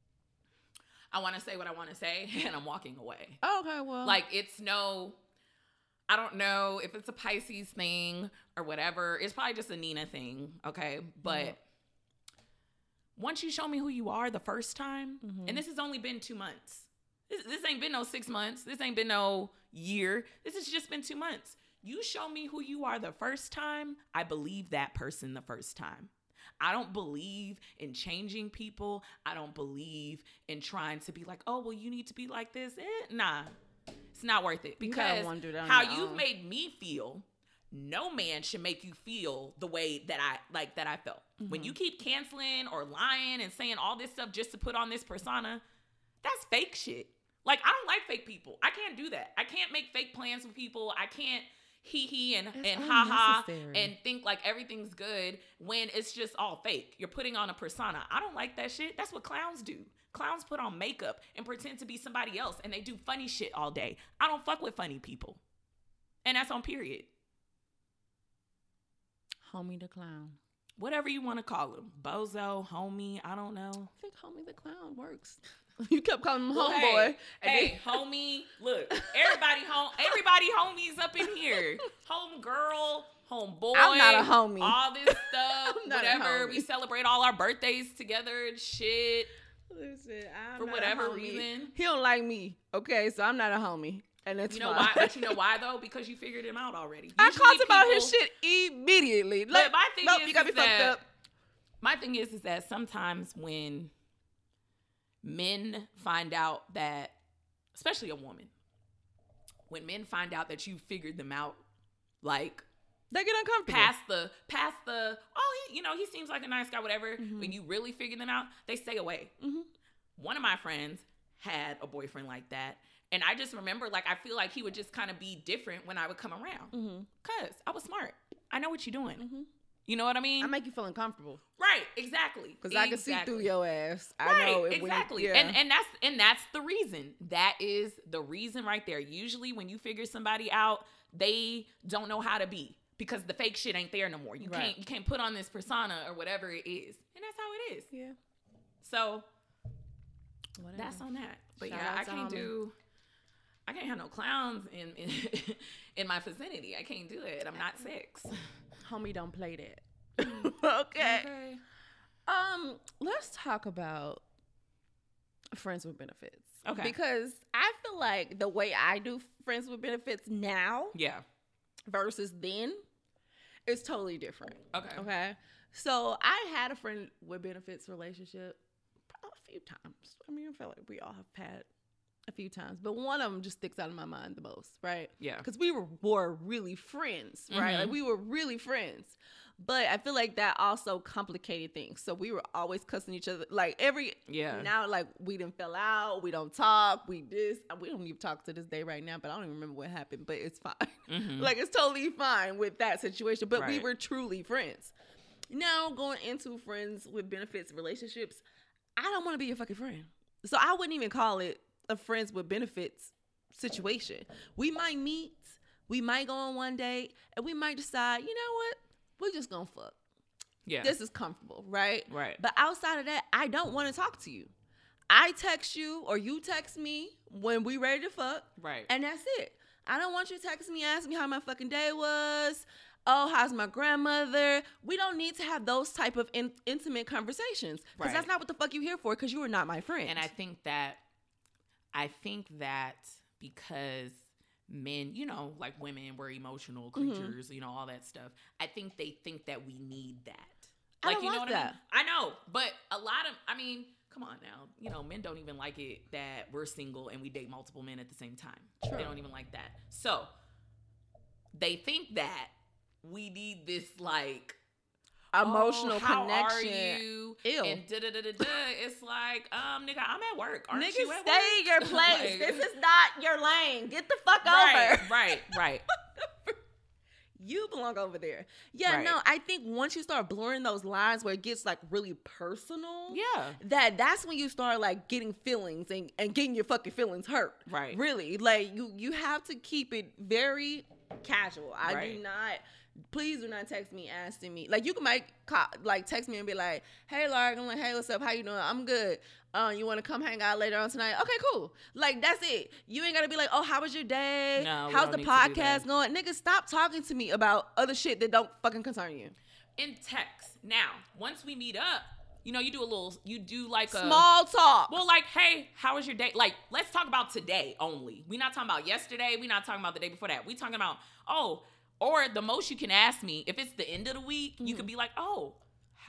I want to say what I want to say and I'm walking away. Okay, well, Like, it's no, I don't know if it's a Pisces thing or whatever. It's probably just a Nina thing, okay? But Mhm. once you show me who you are the first time, Mhm. and this has only been two months. This, this ain't been no six months. This ain't been no year. This has just been two months. You show me who you are the first time, I believe that person the first time. I don't believe in changing people. I don't believe in trying to be like, oh, well, you need to be like this. Eh, nah, it's not worth it You gotta because wanna do that on how your you've own. made me feel no man should make you feel the way that I like that I felt. Mm-hmm. When you keep canceling or lying and saying all this stuff just to put on this persona, that's fake shit. Like, I don't like fake people. I can't do that. I can't make fake plans with people. I can't hee hee and, and ha ha and think like everything's good when it's just all fake. You're putting on a persona. I don't like that shit. That's what clowns do. Clowns put on makeup and pretend to be somebody else, and they do funny shit all day. I don't fuck with funny people. And that's on period. Homie the clown. Whatever you want to call him. Bozo, homie, I don't know. I think homie the clown works. You kept calling him well, homeboy. Hey, hey homie, look, everybody home, everybody homies up in here. Home girl, homeboy. I'm not a homie. All this stuff, whatever. We celebrate all our birthdays together and shit. Listen, I'm for not whatever a homie. reason. He don't like me, okay? So I'm not a homie. And it's you know fine. why? But you know why though? Because you figured him out already. Usually I talked about people, his shit immediately. But like, my thing nope, is, you got me is fucked that, up. My thing is, is that sometimes when men find out that, especially a woman, when men find out that you figured them out, like they get uncomfortable. Past the, past the, oh, he, you know, he seems like a nice guy, whatever. Mm-hmm. When you really figure them out, they stay away. Mm-hmm. One of my friends had a boyfriend like that. And I just remember, like, I feel like he would just kind of be different when I would come around. Mm-hmm. Because I was smart. I know what you're doing. Mm-hmm. You know what I mean? I make you feel uncomfortable. Right, exactly. Because exactly. I can see through your ass. I right, know. Exactly. We, yeah. And and that's and that's the reason. That is the reason right there. Usually when you figure somebody out, they don't know how to be. Because the fake shit ain't there no more. You right. can't you can't put on this persona or whatever it is. And that's how it is. Yeah. So whatever. That's on that. But Shout yeah, I can't homie. do I can't have no clowns in, in in my vicinity. I can't do it. I'm not six. Homie, don't play that. okay. okay. Um, let's talk about friends with benefits. Okay. Because I feel like the way I do friends with benefits now, yeah, versus then, is totally different. Okay. Okay. So I had a friend with benefits relationship a few times. I mean, I feel like we all have had a few times, but one of them just sticks out in my mind the most, right? Yeah. Because we were, were really friends, right? Mm-hmm. Like we were really friends. But I feel like that also complicated things. So we were always cussing each other. Like every, yeah. now like we didn't fell out. We don't talk. We this. We don't even talk to this day right now, but I don't even remember what happened, but it's fine. Mm-hmm. Like it's totally fine with that situation. But right. we were truly friends. Now going into friends with benefits relationships, I don't want to be your fucking friend. So I wouldn't even call it a friends with benefits situation. We might meet, we might go on one date, and we might decide, you know what? We're just gonna fuck. Yeah. This is comfortable, right? Right. But outside of that, I don't want to talk to you. I text you or you text me when we ready to fuck. Right. And that's it. I don't want you to text me, ask me how my fucking day was. Oh, how's my grandmother? We don't need to have those type of in- intimate conversations. Because right. that's not what the fuck you here for, because you are not my friend. And I think that I think that because men, you know, like women, we're emotional creatures, mm-hmm. you know, all that stuff. I think they think that we need that. Like, I don't you know like what that. I mean? I know, but a lot of, I mean, come on now. You know, men don't even like it that we're single and we date multiple men at the same time. True. They don't even like that. So they think that we need this like emotional oh, how connection. Are you? Ew. And da da da da da. It's like, um, nigga, I'm at work. Aren't nigga, you at stay work? in your place. Like, this is not your lane. Get the fuck right, over. Right, right, You belong over there. Yeah, right. no, I think once you start blurring those lines where it gets like really personal, yeah, that that's when you start like getting feelings and, and getting your fucking feelings hurt. Right. Really. Like you you have to keep it very casual. I right. do not Please do not text me asking me. Like, you can make, like, text me and be like, hey, Lark. I'm like, hey, what's up? How you doing? I'm good. Uh, you want to come hang out later on tonight? Okay, cool. Like, that's it. You ain't got to be like, oh, how was your day? No, how's the podcast going? Nigga, stop talking to me about other shit that don't fucking concern you. In text. Now, once we meet up, you know, you do a little, you do like a small talk. Well, like, hey, how was your day? Like, let's talk about today only. We're not talking about yesterday. We're not talking about the day before that. We talking about, oh, or the most you can ask me, if it's the end of the week, mm-hmm. you could be like, oh,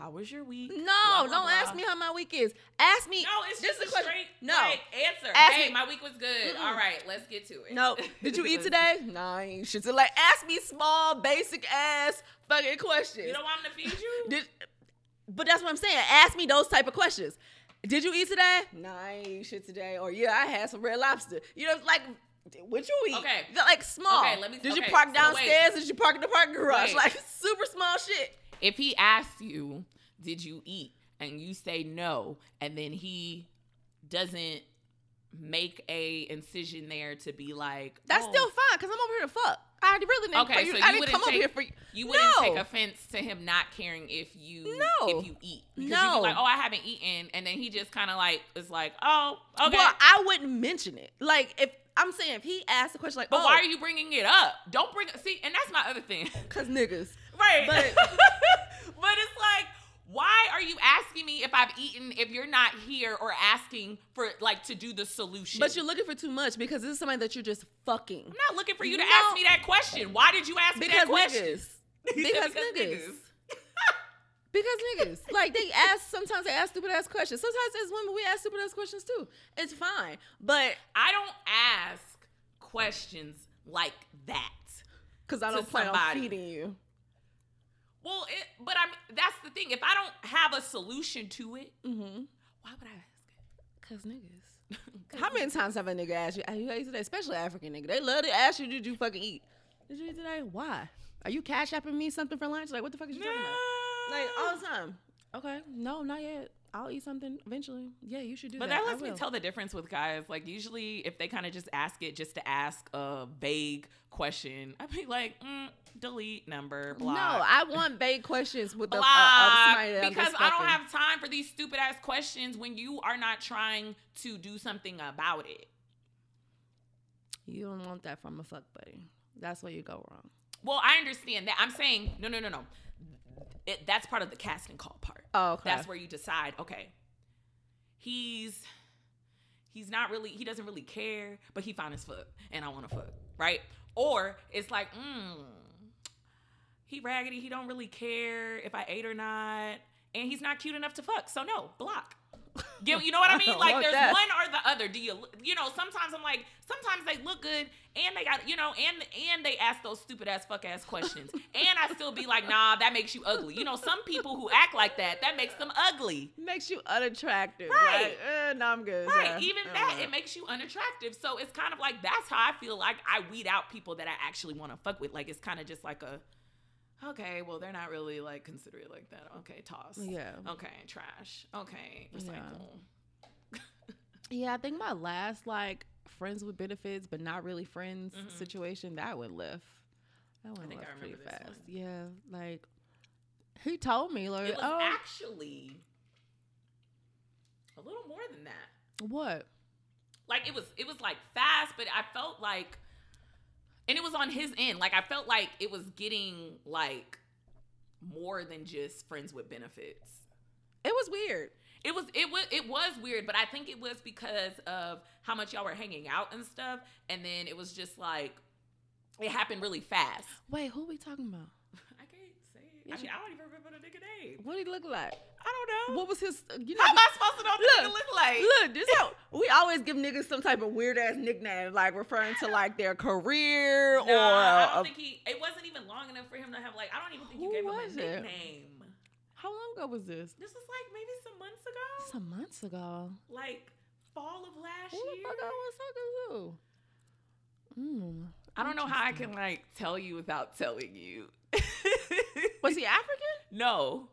how was your week? No, Blah, blah, don't blah. ask me how my week is. Ask me. No, it's this just is a question. straight No. like, answer. Ask Hey, me- my week was good. Mm-mm. All right, let's get to it. No. Did you eat today? No, I ain't shit. So, like, ask me small, basic ass fucking questions. You don't want him to feed you? Did, but that's what I'm saying. Ask me those type of questions. Did you eat today? No, I ain't eat shit today. Or yeah, I had some red lobster. You know, like, what you eat? Okay. Like small. Okay, let me- Did you okay, park so downstairs? wait. Did you park in the parking garage? Wait. Like super small shit. If he asks you, did you eat? And you say no, and then he doesn't make a incision there to be like, That's oh. still fine because I'm over here to fuck. I really didn't. Okay, for you. so I you didn't wouldn't come over take- here for you. You wouldn't No. take offense to him not caring if you No. if you eat. Because you'd No. be like, oh, I haven't eaten. And then he just kind of like is like, oh, okay. Well, I wouldn't mention it. Like if I'm saying if he asked the question like, but oh, why are you bringing it up? Don't bring it. See, and that's my other thing. Cause niggas. Right. But- but it's like, why are you asking me if I've eaten if you're not here or asking for like to do the solution? But you're looking for too much because this is somebody that you're just fucking. I'm not looking for you to No. ask me that question. Why did you ask me Because that question? niggas. He said Because niggas. Because niggas, like they ask, sometimes they ask stupid ass questions. Sometimes as women, we ask stupid ass questions too. It's fine, but I don't ask questions like that. because I To don't plan on somebody. feeding you. Well, it, but I'm. That's the thing. If I don't have a solution to it, Mm-hmm. why would I ask it? Cause niggas. How many times have a nigga asked you? Are you ate today? Especially African nigga. They love to ask you, did you fucking eat? Did you eat today? Why? Are you cash apping me something for lunch? Like what the fuck is you talking about? Like all the time. Okay, no, not yet. I'll eat something eventually. Yeah, you should do But that. that I lets me will. tell the difference with guys. Like usually, if they kind of just ask it just to ask a vague question, I'd be like, mm, delete number, block. No, I want vague questions with the uh, block, uh, somebody that I'm because just I don't fucking. have time for these stupid ass questions when you are not trying to do something about it. You don't want that from a fuck buddy. That's where you go wrong. Well, I understand that. I'm saying no, no, no, no. It, that's part of the casting call part. Oh, okay. That's where you decide. Okay, he's he's not really. He doesn't really care, but he fine as fuck, and I want to fuck, right? Or it's like, mm, he raggedy. He don't really care if I ate or not, and he's not cute enough to fuck. So no, block. Give, you know what I I mean? don't Like want there's that. one or the other. Do you, you know? Sometimes I'm like, sometimes they look good and they got, you know, and and they ask those stupid ass fuck ass questions, and I still be like, nah, that makes you ugly. You know, some people who act like that, that makes them ugly. Makes you unattractive. Right. Like, uh, no, I'm good. Right, Yeah. even Uh, that, it makes you unattractive. So it's kind of like that's how I feel like I weed out people that I actually want to fuck with. Like it's kind of just like a, okay, well they're not really like considerate like that. Okay, toss. Yeah. Okay, trash. Okay, recycle. Yeah, I think my last like friends with benefits, but not really friends Mhm. situation, that went left. That went think I left pretty remember this fast. one. Yeah, like he told me like, It was oh, actually a little more than that. what? Like it was, it was like fast, but I felt like, and it was on his end. Like I felt like it was getting like more than just friends with benefits. It was weird. It was it was it was weird, but I think it was because of how much y'all were hanging out and stuff, and then it was just like it happened really fast. Wait, who we talking about? I can't say it. Yeah, I mean, you- I don't even remember the nigga name. What did he look like? I don't know. What was his? uh, You know, How am I supposed to know what the Look, nigga look like? Look, this how we always give niggas some type of weird ass nickname, like referring to like their career Nah, or. I don't a- think he. It wasn't even long enough for him to have like. I don't even think Who you gave him was a it? nickname. How long ago was this? This was like maybe some months ago, Some months ago. like fall of last Who the year. fuck I was talking to? Mm, I don't know how I interesting. can like tell you without telling you. Was he African? No.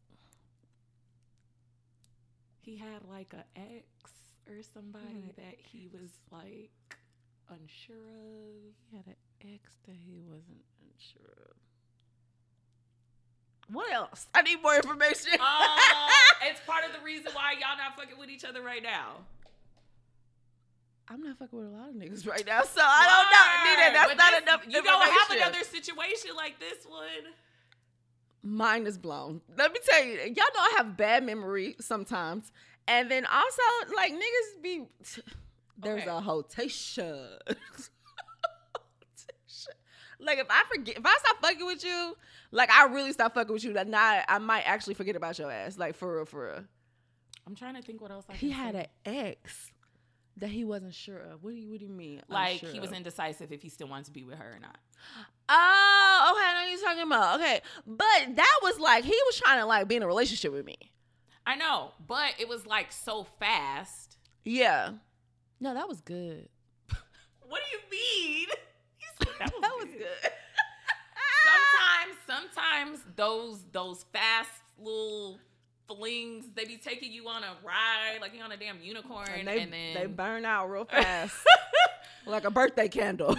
He had like a ex or somebody Hmm. that he was like unsure of. He had an ex that he wasn't unsure of. What else? I need more information. Oh, it's part of the reason why y'all not fucking with each other right now. I'm not fucking with a lot of niggas right now, so I don't know. Neither. That's But not this- enough. You don't have information. another situation like this one. Mine is blown. Let me tell you, y'all know I have bad memory sometimes, and then also like niggas be. There's Okay. a hotation. Like if I forget, if I stop fucking with you, like I really stop fucking with you, that now I might actually forget about your ass. Like for real, for real. I'm trying to think what else I He can had say. an ex that he wasn't sure of. What do you What do you mean? Like unsure he was of? indecisive if he still wants to be with her or not. Oh, okay. I know what you're talking about. Okay, but that was like he was trying to like be in a relationship with me. I know, but it was like so fast. Yeah. No, that was good. What do you mean? You said that was That was good. good. Sometimes, sometimes those those fast little flings, they be taking you on a ride, like you on a damn unicorn, And and, they, then they burn out real fast. Like a birthday candle.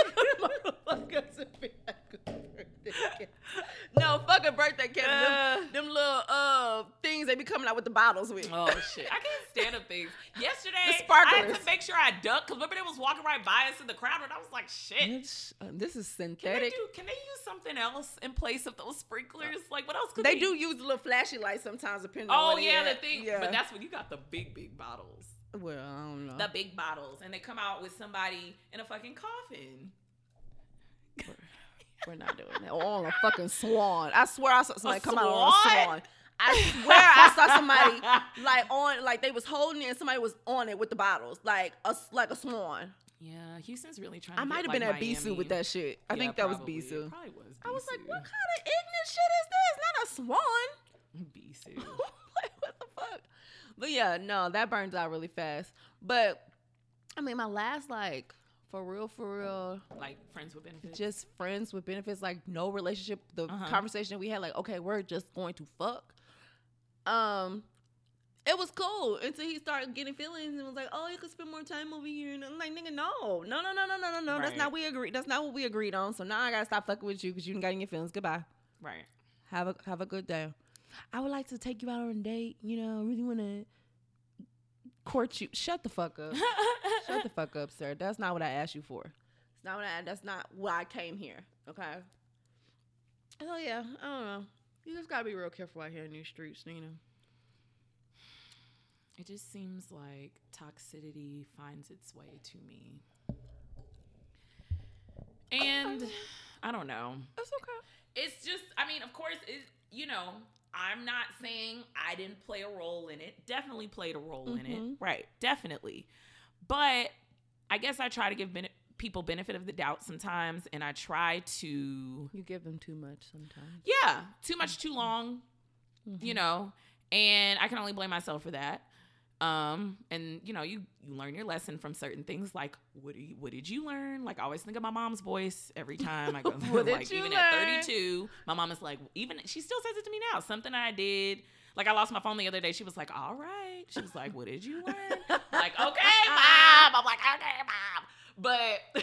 No, fucking birthday candle. Them, them little uh things they be coming out with the bottles with. Oh shit! I can't stand up things. Yesterday, The I had sparklers. to make sure I ducked because remember they was walking right by us in the crowd, and I was like, "Shit, It's, uh, this is can they synthetic. do? Can they use something else in place of those sprinklers? Like what else could They they do use a little flashy lights sometimes, depending on Oh what yeah, they the thing. Yeah. But that's when you got the big, big bottles. Well, I don't know. The big bottles, and they come out with somebody in a fucking coffin. We're not doing that. Or on a fucking swan. I swear I saw somebody A come out on a swan? swan. I swear I saw somebody like on, like they was holding it and somebody was on it with the bottles, like a like a swan. Yeah, Houston's really trying. I to might get, have like, been at Miami. Bisou with that shit. I Yeah, think that probably. was Bisou. It probably was. I was like, Bisou. what kind of ignorant shit is this? Not a swan. Bisou. Like, what the fuck? But yeah, no, that burns out really fast. But I mean, my last like for real, for real, Like friends with benefits. just friends with benefits, like no relationship. The Uh-huh. conversation we had, like, okay, we're just going to fuck. Um, it was cool until he started getting feelings and was like, oh, you could spend more time over here. And I'm like, nigga, no, no, no, no, no, no, no, no. That's Right. not we agreed. That's not what we agreed on. So now I gotta stop fucking with you because you done got in your feelings. Goodbye. Right. Have a have a good day. I would like to take you out on a date. You know, really want to court you. Shut the fuck up. Shut the fuck up, sir. That's not what I asked you for. It's not what I. That's not why I came here. Okay. Oh yeah, I don't know. You just gotta be real careful out here in these streets, you know. It just seems like toxicity finds its way to me. And I don't know. That's okay. It's just, I mean, of course, it, you know, I'm not saying I didn't play a role in it. Definitely played a role in it. Mhm. Right. Definitely. But I guess I try to give bene- people benefit of the doubt sometimes. And I try to, You give them too much sometimes. yeah, too much, too long, Mhm. you know, and I can only blame myself for that. Um, and you know, you, you learn your lesson from certain things. Like, what do you, what did you learn? Like, I always think of my mom's voice every time I go, What did like, you even learn? at thirty-two, my mom is like, even, she still says it to me now. Something I did, like I lost my phone the other day. She was like, all right. She was like, what did you learn? Like, okay, mom. I'm like, okay, mom. But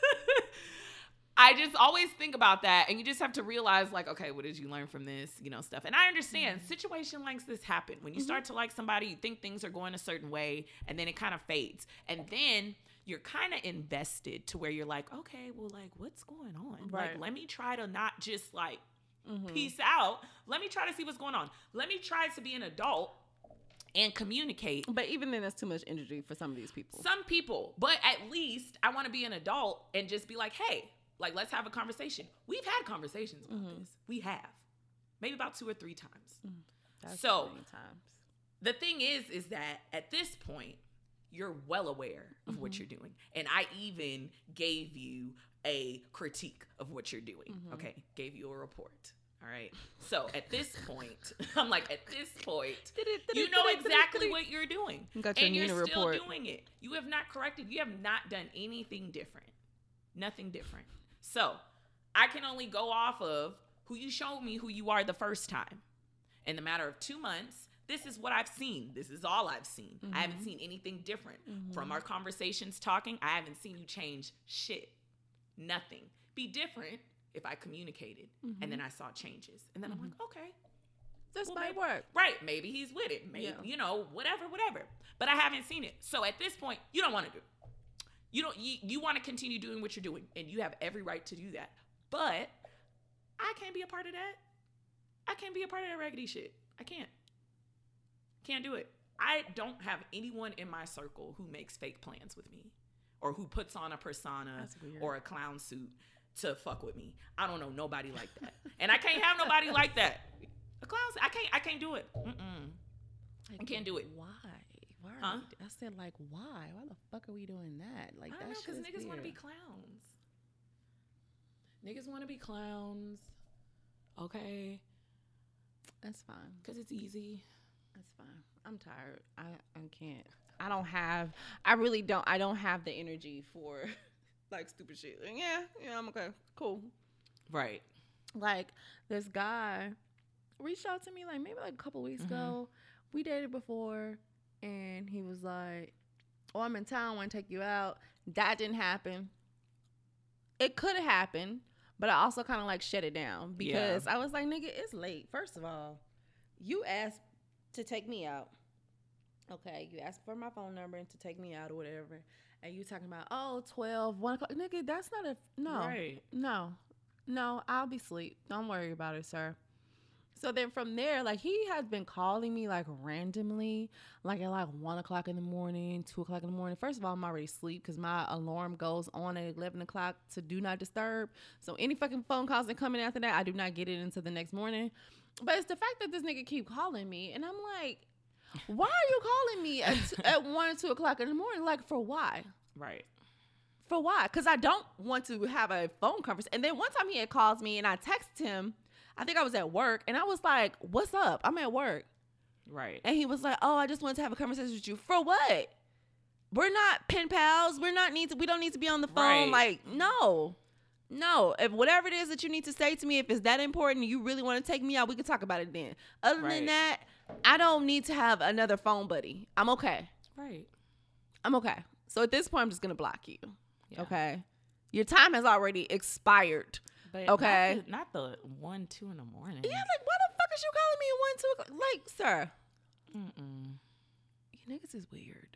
I just always think about that, and you just have to realize, like, okay, what did you learn from this, you know, stuff. And I understand situation like this happen. When you start to like somebody, you think things are going a certain way, and then it kind of fades. And then you're kind of invested to where you're like, okay, well, like, what's going on? Right. Like, let me try to not just, like, Mhm. peace out. Let me try to see what's going on. Let me try to be an adult and communicate. But even then, that's too much energy for some of these people. Some people, but at least I want to be an adult and just be like, hey, like, let's have a conversation. We've had conversations about Mhm. this. We have. Maybe about two or three times. That's So- many times. The thing is, is that at this point, you're well aware of Mm-hmm. what you're doing. And I even gave you a critique of what you're doing. Mm-hmm. Okay. Gave you a report. All right. So at this point, I'm like, at this point, you know exactly what you're doing. You got your And you're Nina still report. doing it. You have not corrected. You have not done anything different. Nothing different. So I can only go off of who you showed me who you are the first time. In the matter of two months, this is what I've seen. This is all I've seen. I haven't seen anything different. From our conversations talking, I haven't seen you change shit. Nothing. Be different if I communicated and then I saw changes. And then I'm like, okay. This Well, might maybe- work. Right. Maybe he's with it. Maybe, Yeah. you know, whatever, whatever. But I haven't seen it. So at this point, you don't want to do it. You don't, you, you want to continue doing what you're doing, and you have every right to do that. But I can't be a part of that. I can't be a part of that raggedy shit. I can't. Can't do it. I don't have anyone in my circle who makes fake plans with me or who puts on a persona That's weird. or a clown suit to fuck with me. I don't know nobody like that. And I can't have nobody like that. A clown, I can't, I can't do it. Mm-mm. Like, I can't do it. Why? Why? Are Huh? we, I said, like, why? Why the fuck are we doing that? Like, I don't that know, because shit is niggas want to be weird. clowns. Niggas want to be clowns. Okay. That's fine. Because it's easy. That's fine. I'm tired. I, I can't. I don't have, I really don't, I don't have the energy for, like, stupid shit. Like, yeah, yeah, I'm okay. Cool. Right. Like, this guy reached out to me, like, maybe, like, a couple weeks Mhm. ago. We dated before, and he was like, oh, I'm in town, want to take you out. That didn't happen. It could have happened, but I also kind of, like, shut it down because Yeah. I was like, nigga, it's late. First of all, you asked to take me out. Okay, you asked for my phone number and to take me out or whatever. And you talking about, oh, twelve, one o'clock. Nigga, that's not a, no. Right. No. No, I'll be asleep. Don't worry about it, sir. So then from there, like, he has been calling me, like, randomly, like, at, like, one o'clock in the morning, two o'clock in the morning. First of all, I'm already asleep because my alarm goes on at eleven o'clock to do not disturb. So any fucking phone calls that come in after that, I do not get it until the next morning. But it's the fact that this nigga keep calling me, and I'm like, why are you calling me at, t- at one or two o'clock in the morning? Like, for why? Right. For why? Because I don't want to have a phone conversation. And then one time he had calls me, and I texted him. I think I was at work, and I was like, what's up? I'm at work. Right. And he was like, oh, I just wanted to have a conversation with you. For what? We're not pen pals. We're not need to, we don't need to be on the phone. Right. Like, no. No. If whatever it is that you need to say to me, if it's that important and you really want to take me out, we can talk about it then. Other Right. than that, I don't need to have another phone buddy. I'm okay. Right. I'm okay. So at this point, I'm just going to block you. Yeah. Okay? Your time has already expired. But Okay. Not the, not the one, two in the morning. Yeah, like, why the fuck is you calling me at one, two o'clock? Like, sir, Mm-mm. you niggas is weird.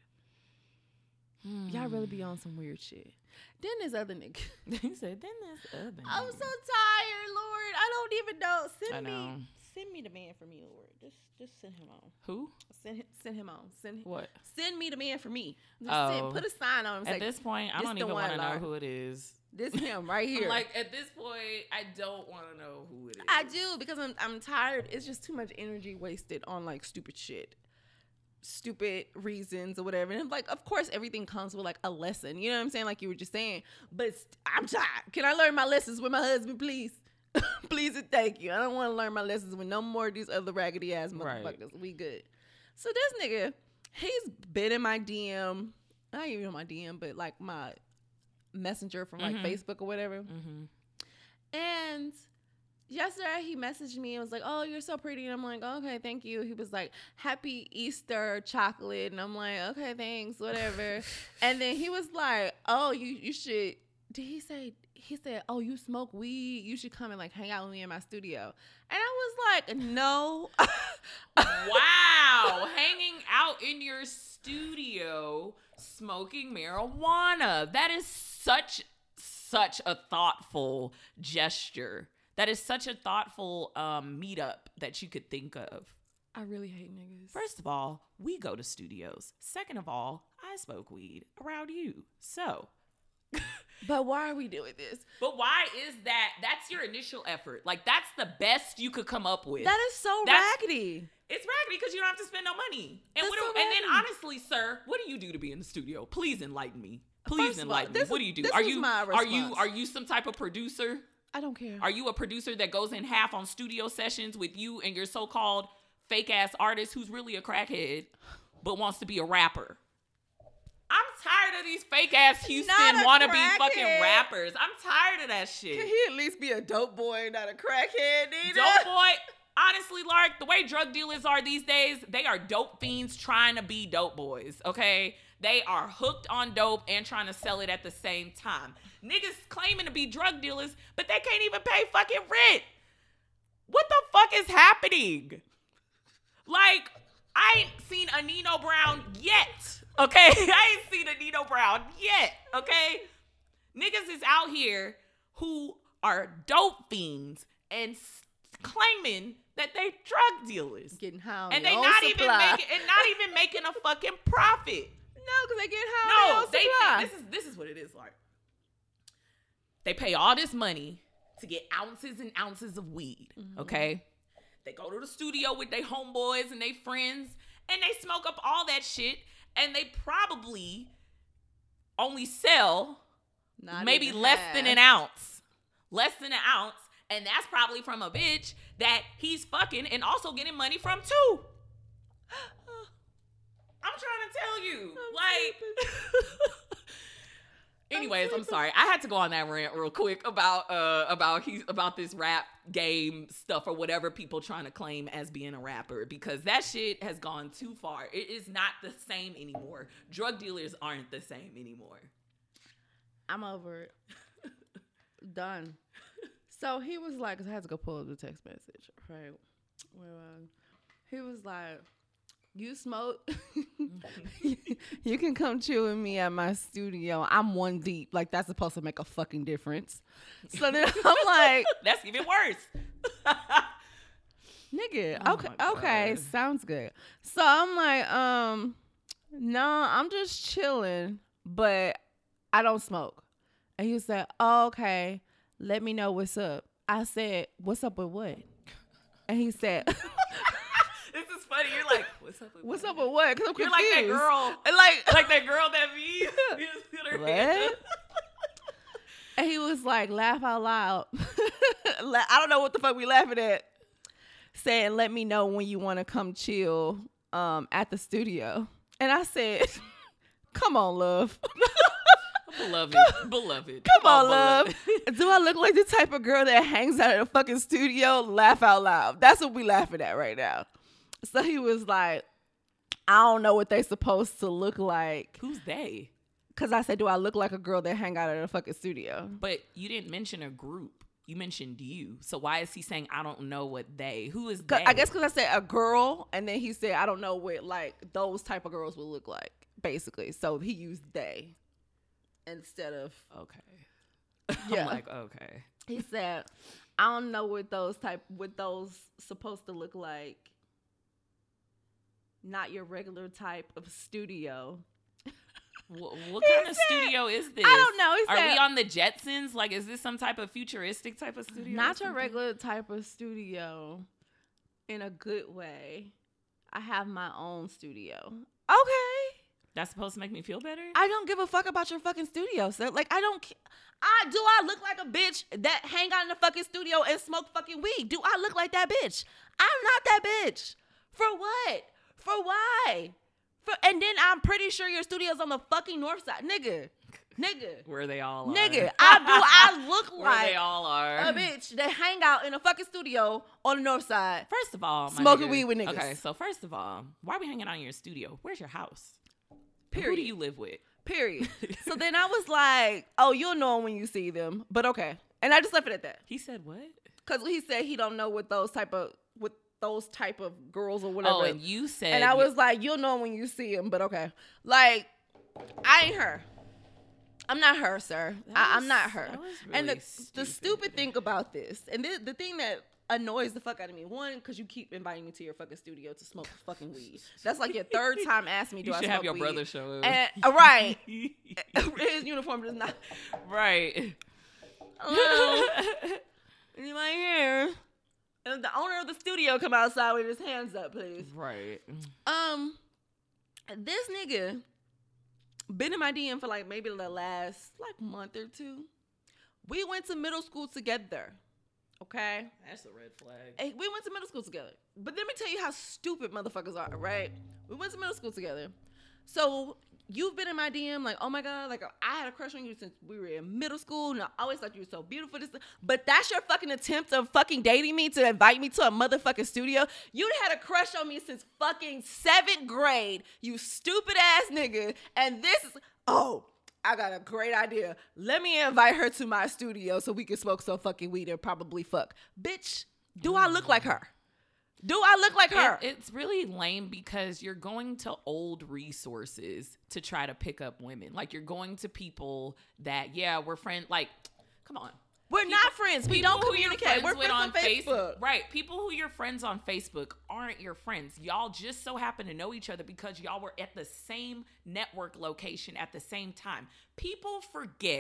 Hmm. Y'all really be on some weird shit. Then there's other nigga. He said, then there's other. I'm so niggas." tired, Lord. I don't even know. Send I me, know. send me the man for me, Lord. Just, just send him on. Who? Send him, send him on. Send, What? send me the man for me. Just Oh. send, put a sign on him. At Say, this point, I "This don't the even one, want to know Lord." who it is. this him right here. I'm like, at this point, I don't want to know who it is. I do because I'm I'm tired. It's just too much energy wasted on like stupid shit, stupid reasons or whatever. And like, of course, everything comes with like a lesson. You know what I'm saying? Like you were just saying. But it's- I'm tired. Can I learn my lessons with my husband, please? Please and thank you. I don't want to learn my lessons with no more of these other raggedy ass Right. motherfuckers. We good. So this nigga, he's been in my D M. Not even in my D M, but like my messenger from like Mhm. Facebook or whatever. Mm-hmm. And yesterday he messaged me and was like, oh, you're so pretty. And I'm like, okay, thank you. He was like, happy Easter chocolate. And I'm like, okay, thanks, whatever. And then he was like, oh, you, you should, did he say, he said, oh, you smoke weed? You should come and like hang out with me in my studio. And I was like, no. Wow. Hanging out in your studio smoking marijuana. That is such, such a thoughtful gesture. That is such a thoughtful um, meetup that you could think of. I really hate niggas. First of all, we go to studios. Second of all, I smoke weed around you. So, But why are we doing this? but why is that? That's your initial effort. Like, that's the best you could come up with. That is so That's- raggedy. It's raggedy because you don't have to spend no money. And That's what do, so and then raggedy. honestly, sir, what do you do to be in the studio? Please enlighten me. Please First of all, enlighten me. this What is- do you do? this Are was you my are you response. are you some type of producer? I don't care. Are you a producer that goes in half on studio sessions with you and your so-called fake ass artist who's really a crackhead but wants to be a rapper? I'm tired of these fake ass Houston Not a wannabe crackhead. fucking rappers. I'm tired of that shit. Can he at least be a dope boy, not a crackhead, Nina? Dope boy. Honestly, Lark, the way drug dealers are these days, they are dope fiends trying to be dope boys, okay? They are hooked on dope and trying to sell it at the same time. Niggas claiming to be drug dealers, but they can't even pay fucking rent. What the fuck is happening? Like, I ain't seen a Nino Brown yet, okay? I ain't seen a Nino Brown yet, okay? Niggas is out here who are dope fiends and s- claiming that they drug dealers. Getting high on And their they own not supply. even making and not even making a fucking profit. No, because they get high on No, their own they supply. think this is this is what it is like. They pay all this money to get ounces and ounces of weed, mm-hmm. okay? They go to the studio with their homeboys and their friends, and they smoke up all that shit, and they probably only sell Not maybe less half. than an ounce. Less than an ounce, and that's probably from a bitch that he's fucking and also getting money from, too. I'm trying to tell you. I'm like... Anyways, I'm, I'm sorry. I had to go on that rant real quick about uh about he's about this rap game stuff or whatever people trying to claim as being a rapper, because that shit has gone too far. It is not the same anymore. Drug dealers aren't the same anymore. I'm over it. Done. So he was like, cause I had to go pull up the text message. Right. Well, uh, he was like, you smoke, you can come chill with me at my studio. I'm one deep. Like, that's supposed to make a fucking difference. So then I'm like, that's even worse. Nigga, oh okay, okay, sounds good. So I'm like, um, no, I'm just chilling, but I don't smoke. And he said, oh, okay, let me know what's up. I said, what's up with what? And he said... This is funny. You're like, what's up with what's what? up with what? Because I'm You're confused. like that girl. And like, like that girl that me. What? And he was like, laugh out loud. I don't know what the fuck we laughing at. Saying, let me know when you want to come chill um, at the studio. And I said, come on, love. Beloved, beloved. Come, Come on, love. Do I look like the type of girl that hangs out at a fucking studio? Laugh out loud. That's what we laughing at right now. So he was like, I don't know what they supposed to look like. Who's they? Because I said, do I look like a girl that hang out at a fucking studio? But you didn't mention a group. You mentioned you. So why is he saying, I don't know what they? Who is they? I guess because I said a girl, and then he said, I don't know what like those type of girls will look like, basically. So he used they instead of... Okay. Yeah. I'm like, okay. He said, I don't know what those type, what those supposed to look like. Not your regular type of studio. What, what kind of said, studio is this? I don't know. He Are said, we on the Jetsons? Like, is this some type of futuristic type of studio? Not your regular type of studio. In a good way. I have my own studio. Okay. That's supposed to make me feel better? I don't give a fuck about your fucking studio, sir. Like, I don't... I Do I look like a bitch that hang out in the fucking studio and smoke fucking weed? Do I look like that bitch? I'm not that bitch. For what? For why? For, and then I'm pretty sure your studio's on the fucking north side. Nigga. Nigga. Where they all are. Nigga. I do. I look Where like they all are. a bitch that hang out in a fucking studio on the north side. First of all, my smoking nigga, weed with niggas. Okay, so first of all, why are we hanging out in your studio? Where's your house? Period. Who do you live with? Period. So then I was like, oh, you'll know when you see them. But okay. And I just left it at that. He said what? Because he said he don't know what those type of... what those type of girls or whatever. Oh, and you said... And I was like, you'll know when you see them, but okay. Like, I ain't her. I'm not her, sir. Was, I, I'm not her. Really and the, stupid. the stupid thing about this, and the, the thing that annoys the fuck out of me, one, because you keep inviting me to your fucking studio to smoke fucking weed. That's like your third time asking me, do you I should smoke have your weed? brother show up. And, uh, right. His uniform does not. Right. Hello. Anybody here? And the owner of the studio come outside with his hands up, please. Right. Um, this nigga been in my D M for like maybe the last like month or two. We went to middle school together. Okay? That's a red flag. Hey, we went to middle school together. But let me tell you how stupid motherfuckers are, right? We went to middle school together. So you've been in my D M like, oh my God, like I had a crush on you since we were in middle school. And I always thought you were so beautiful. This, but that's your fucking attempt of fucking dating me to invite me to a motherfucking studio. You had a crush on me since fucking seventh grade, you stupid ass nigga. And this is, oh, I got a great idea. Let me invite her to my studio so we can smoke some fucking weed and probably fuck. Bitch, do I look like her? Do I look like her? It, it's really lame because you're going to old resources to try to pick up women. Like, you're going to people that, yeah, we're friends. Like, come on. We're people, not friends. We don't communicate. We're friends on, on Facebook. Facebook. Right. People who you're friends on Facebook aren't your friends. Y'all just so happen to know each other because y'all were at the same network location at the same time. People forget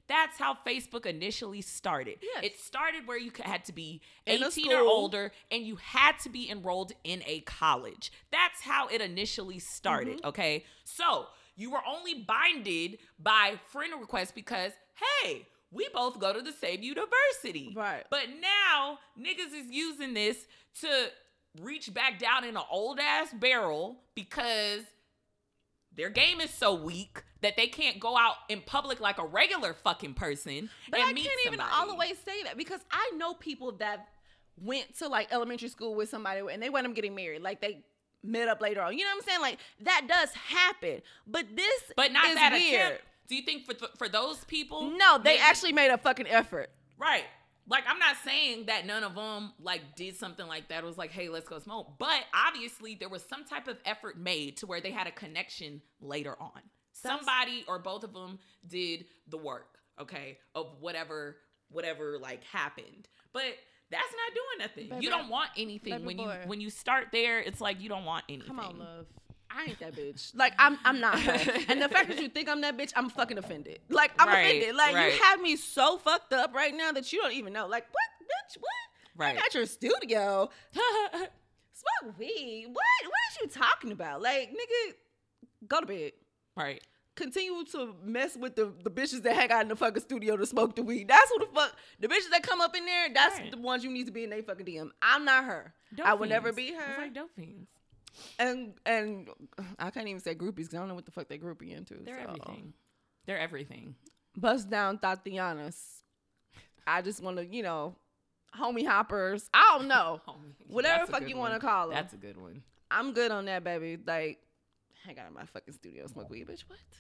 That's how Facebook initially started. Yes. It started where you had to be In a eighteen or school. older, and you had to be enrolled in a college. That's how it initially started, Mm-hmm. okay? So you were only binded by friend requests because, hey, we both go to the same university. Right. But now niggas is using this to reach back down in an old ass barrel because their game is so weak that they can't go out in public like a regular fucking person. But and I meet can't even somebody. all the way say that because I know people that went to like elementary school with somebody and they wound up getting married. Like they met up later on. You know what I'm saying? Like that does happen. But this But not is that weird. attempt. Do you think for for those people? No, they maybe- actually made a fucking effort. Right. Like, I'm not saying that none of them, like, did something like that. It was like, hey, let's go smoke. But obviously, there was some type of effort made to where they had a connection later on. That's- Somebody or both of them did the work, okay, of whatever, whatever, like, happened. But that's not doing nothing. Baby, you don't want anything. baby When boy. you when you start there, it's like you don't want anything. Come on, love. I ain't that bitch. Like I'm I'm not her. And the fact that you think I'm that bitch, I'm fucking offended. Like I'm Right, offended. Like right. you have me so fucked up right now that you don't even know. Like what, bitch? What? Right. I'm at your studio. Smoke weed. What? What is you talking about? Like nigga, go to bed. Right. Continue to mess with the, the bitches that hang out in the fucking studio to smoke the weed. That's who the fuck the bitches that come up in there. That's Right. the ones you need to be in their fucking D M. I'm not her. I would never be her. It's like dope fiends. And and I can't even say groupies because I don't know what the fuck they groupie into. They're so. everything. They're everything. Bust down Tatianas. I just want to, you know, homie hoppers. I don't know. Whatever That's a fuck good you one. want to call them. That's a good one. I'm good on that, baby. Like, hang out in my fucking studio, smoke weed, bitch. What?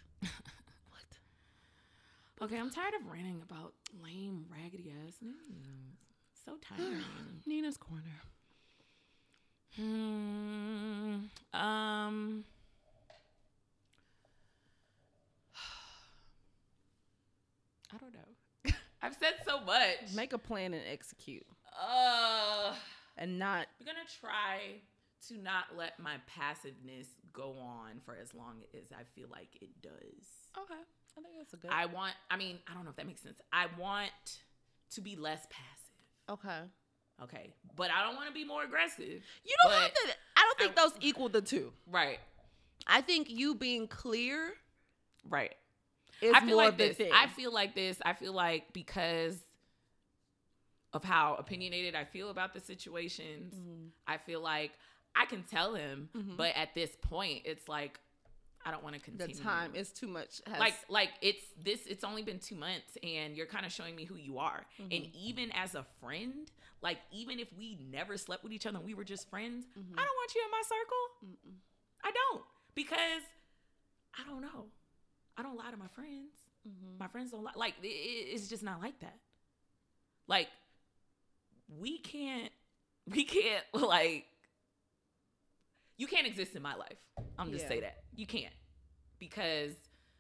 What? Okay, I'm tired of ranting about lame, raggedy ass news. So tiring. Nina's corner. Hmm. Um. I don't know. I've said so much. Make a plan and execute, Uh, and not. I'm gonna try to not let my passiveness go on for as long as I feel like it does. Okay, I think that's a good. I want. I mean, I don't know if that makes sense. I want to be less passive. okay. Okay, but I don't want to be more aggressive. You don't But have to. I don't think I- those equal the two. Right. I think you being clear Right. is I feel more like of the this. thing. I feel like this. I feel like because of how opinionated I feel about the situations, Mhm. I feel like I can tell him, Mhm. but at this point, it's like I don't want to the continue. time is too much. Has, like like it's this. It's only been two months, and you're kind of showing me who you are. Mhm. And even as a friend, like even if we never slept with each other and we were just friends, Mhm. I don't want you in my circle. Mm-mm. I don't, because I don't know. I don't lie to my friends. Mhm. My friends don't lie. Like, it, it- it's just not like that. Like, we can't, we can't, like, you can't exist in my life. I'm just Yeah. say that. You can't. Because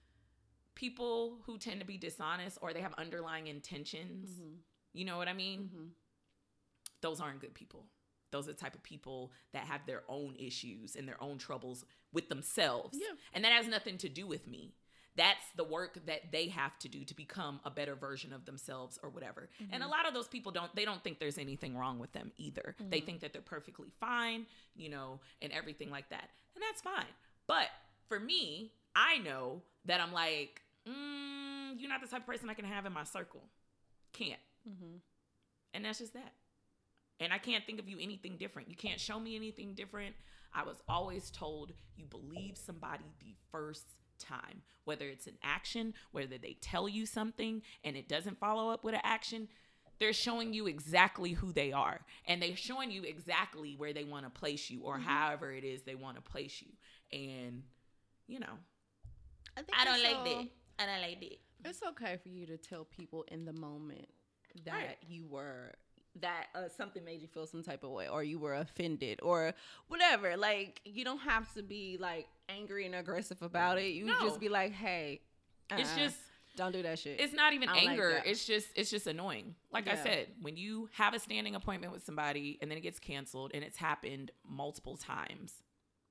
people who tend to be dishonest or they have underlying intentions, Mhm. you know what I mean? Mhm. Those aren't good people. Those are the type of people that have their own issues and their own troubles with themselves. Yeah. And that has nothing to do with me. That's the work that they have to do to become a better version of themselves or whatever. And a lot of those people don't, they don't think there's anything wrong with them either. They think that they're perfectly fine, you know, and everything like that. And that's fine. But for me, I know that I'm like, mm, you're not the type of person I can have in my circle. Can't. Mhm. And that's just that. And I can't think of you anything different. You can't show me anything different. I was always told you believe somebody the first time, whether it's an action, whether they tell you something and it doesn't follow up with an action, they're showing you exactly who they are. And they're showing you exactly where they want to place you or Mhm. however it is they want to place you. And, you know, I, think I don't it's like so- that. I don't like that. It's okay for you to tell people in the moment that Right. you were that uh, something made you feel some type of way, or you were offended, or whatever. Like you don't have to be like angry and aggressive about it. You No. just be like, "Hey, It's uh-uh, just don't do that shit." It's not even I don't like anger. that. It's just it's just annoying. Like I Yeah. said, when you have a standing appointment with somebody and then it gets canceled and it's happened multiple times.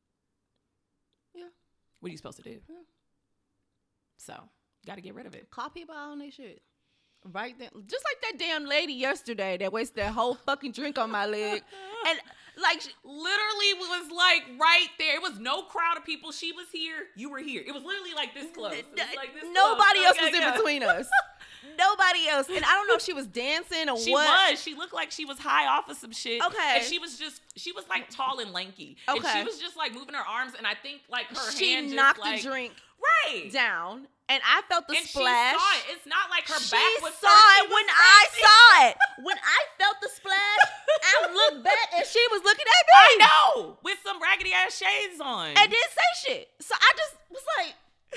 Yeah. What are you supposed to do? Yeah. So, got to get rid of it. Call people out on their shit. Right then, just like that damn lady yesterday that wasted that whole fucking drink on my leg, and like she, literally was like right there. It was no crowd of people. She was here. You were here. It was literally like this close. It was like this nobody close. else was in between us. Nobody else. And I don't know if she was dancing or she what. She was. She looked like she was high off of some shit. Okay. And she was just, she was like tall and lanky. Okay. And she was just like moving her arms. And I think like her she hand just knocked like, the drink right down. And I felt the and splash. She saw it. It's not like her she back was saw turned. it when I saw it. When I felt the splash, I looked back and she was looking at me. I know. With some raggedy ass shades on. And didn't say shit. So I just was like,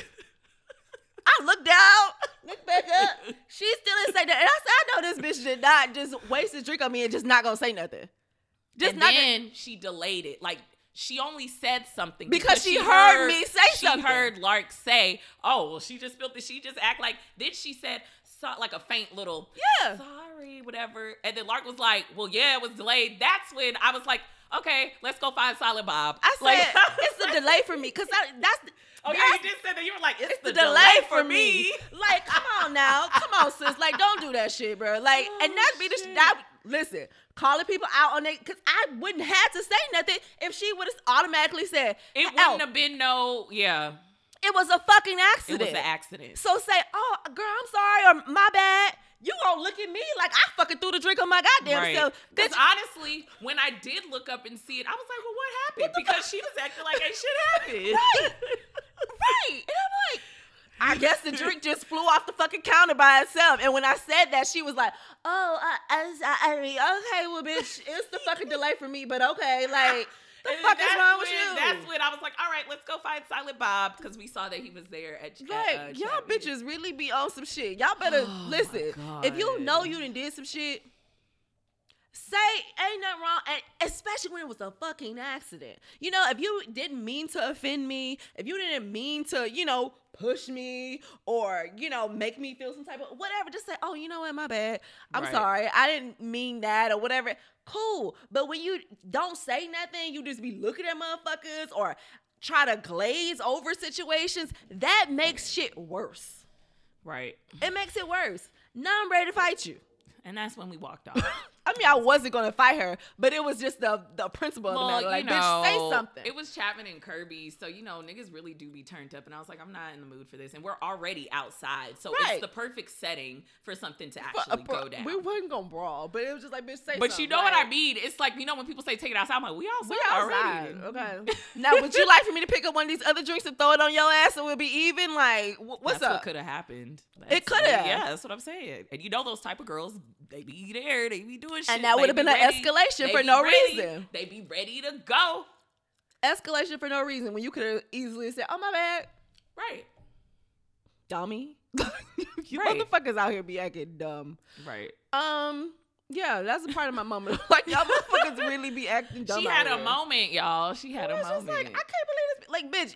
I looked down, looked back up. She still didn't say that. And I said, I know this bitch did not just waste his drink on me and just not gonna say nothing. Just and not then gonna, she delayed it. Like, she only said something because, because she, she heard, heard me say she something. She heard Lark say, "Oh, well, she just spilled it." She just act like. Then she said, so, like a faint little, yeah, sorry, whatever. And then Lark was like, "Well, yeah, it was delayed." That's when I was like, "Okay, let's go find Silent Bob." I said, like, it's a delay for me because that's. Oh yeah, you did say that. You were like, "It's, it's the, the delay, delay for for me. me." Like, come on now, come on, sis. Like, don't do that shit, bro. Like, Oh, and that be the shit. that. Listen, calling people out on it because I wouldn't have to say nothing if she would have automatically said It "Oh, wouldn't have been no, yeah. it was a fucking It accident. was an accident. So say, oh, girl, I'm sorry, or my bad. You gonna look at me like I fucking threw the drink on my goddamn Right. self. Because Bitch, honestly, when I did look up and see it, I was like, well, what happened? Because she was acting like ain't shit happened. right, right. And I'm like, I guess the drink just flew off the fucking counter by itself. And when I said that, she was like, oh, I, I, I mean, okay, well, bitch, it's the fucking delay for me, but okay, like, the And fuck is that's wrong with when- you? That's when I was like, all right, let's go find Silent Bob because we saw that he was there at, Like, at uh, y'all Chapman. bitches really be on some shit. Y'all better Oh, my listen. If you God. know you done did some shit, say ain't nothing wrong, and especially when it was a fucking accident. You know, if you didn't mean to offend me, if you didn't mean to, you know, push me or, you know, make me feel some type of whatever, just say, oh, you know what, my bad. I'm Right. sorry. I didn't mean that or whatever. Cool. But when you don't say nothing, you just be looking at motherfuckers or try to glaze over situations, that makes shit worse. Right. It makes it worse. Now I'm ready to fight you. And that's when we walked off. I mean, I wasn't gonna fight her, but it was just the the principle Well, of the matter. Like, you know, bitch, say something. It was Chapman and Kirby, so you know niggas really do be turned up, and I was like, I'm not in the mood for this, and we're already outside, so Right. it's the perfect setting for something to But, uh, actually bro, go down. We wasn't gonna brawl, but it was just like, bitch, say But something. you know like, what I mean? It's like, you know when people say take it outside, I'm like, we outside, We outside, already. okay. Now, would you like for me to pick up one of these other drinks and throw it on your ass, and we'll be even? Like, wh- what's That's up? what could have happened. It That's coulda. what- Yeah, that's what I'm saying. And you know those type of girls, they be there, they be doing shit. And that They would've be been an ready- escalation they for be no ready- reason. They be ready to go. Escalation for no reason when you could have easily said, "Oh my bad, Right. dummy." You Right. motherfuckers out here be acting dumb. Right. Um, yeah, that's a part of my moment. Like, y'all motherfuckers really be acting dumb. She out had a here. moment, y'all. She had I a was moment. just like, I can't believe this. Like, bitch.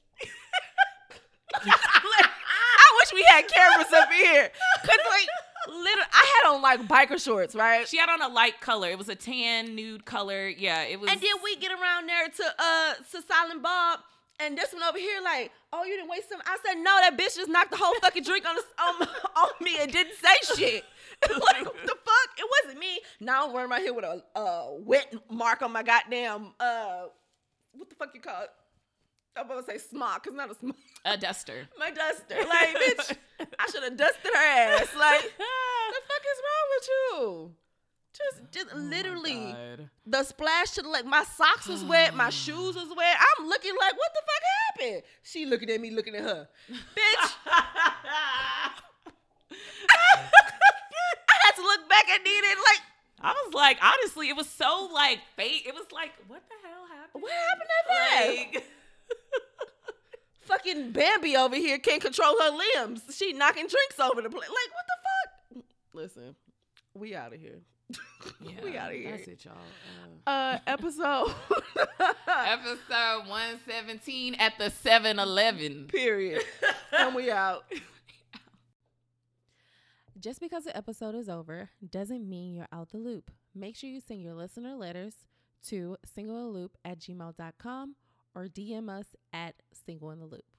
Like, I wish we had cameras up here. Cause like, literally, I had on like biker shorts, right? She had on a light color. It was a tan nude color. Yeah, it was. And then we get around there to uh to Silent Bob, and this one over here, like, oh, you didn't waste some. I said, no, that bitch just knocked the whole fucking drink on, the, on, on me and didn't say shit. Like, what the fuck? It wasn't me. Now I'm running right here with a uh, wet mark on my goddamn, uh, what the fuck you call it? I'm about to say smock, because not a smock. a duster. My duster. Like, bitch, I should have dusted her ass. Like, the fuck is wrong with you? Just, just Oh my literally, God. the splash to the, like, my socks was wet, my shoes was wet. I'm looking like, what the fuck happened? She looking at me, looking at her. Bitch, I had to look back and need it. Like, I was like, honestly, it was so like fate. It was like, what the hell happened? what happened that fast? Like, Fucking Bambi over here can't control her limbs. She knocking drinks over the place. Like, what the fuck? Listen, we out of here. yeah, we out of here. That's it, y'all. Uh, episode. Uh, episode one seventeen at the seven eleven. Period. And we out. Just because the episode is over doesn't mean you're out the loop. Make sure you send your listener letters to singleintheloop at gmail dot com or D M us at singleintheloop.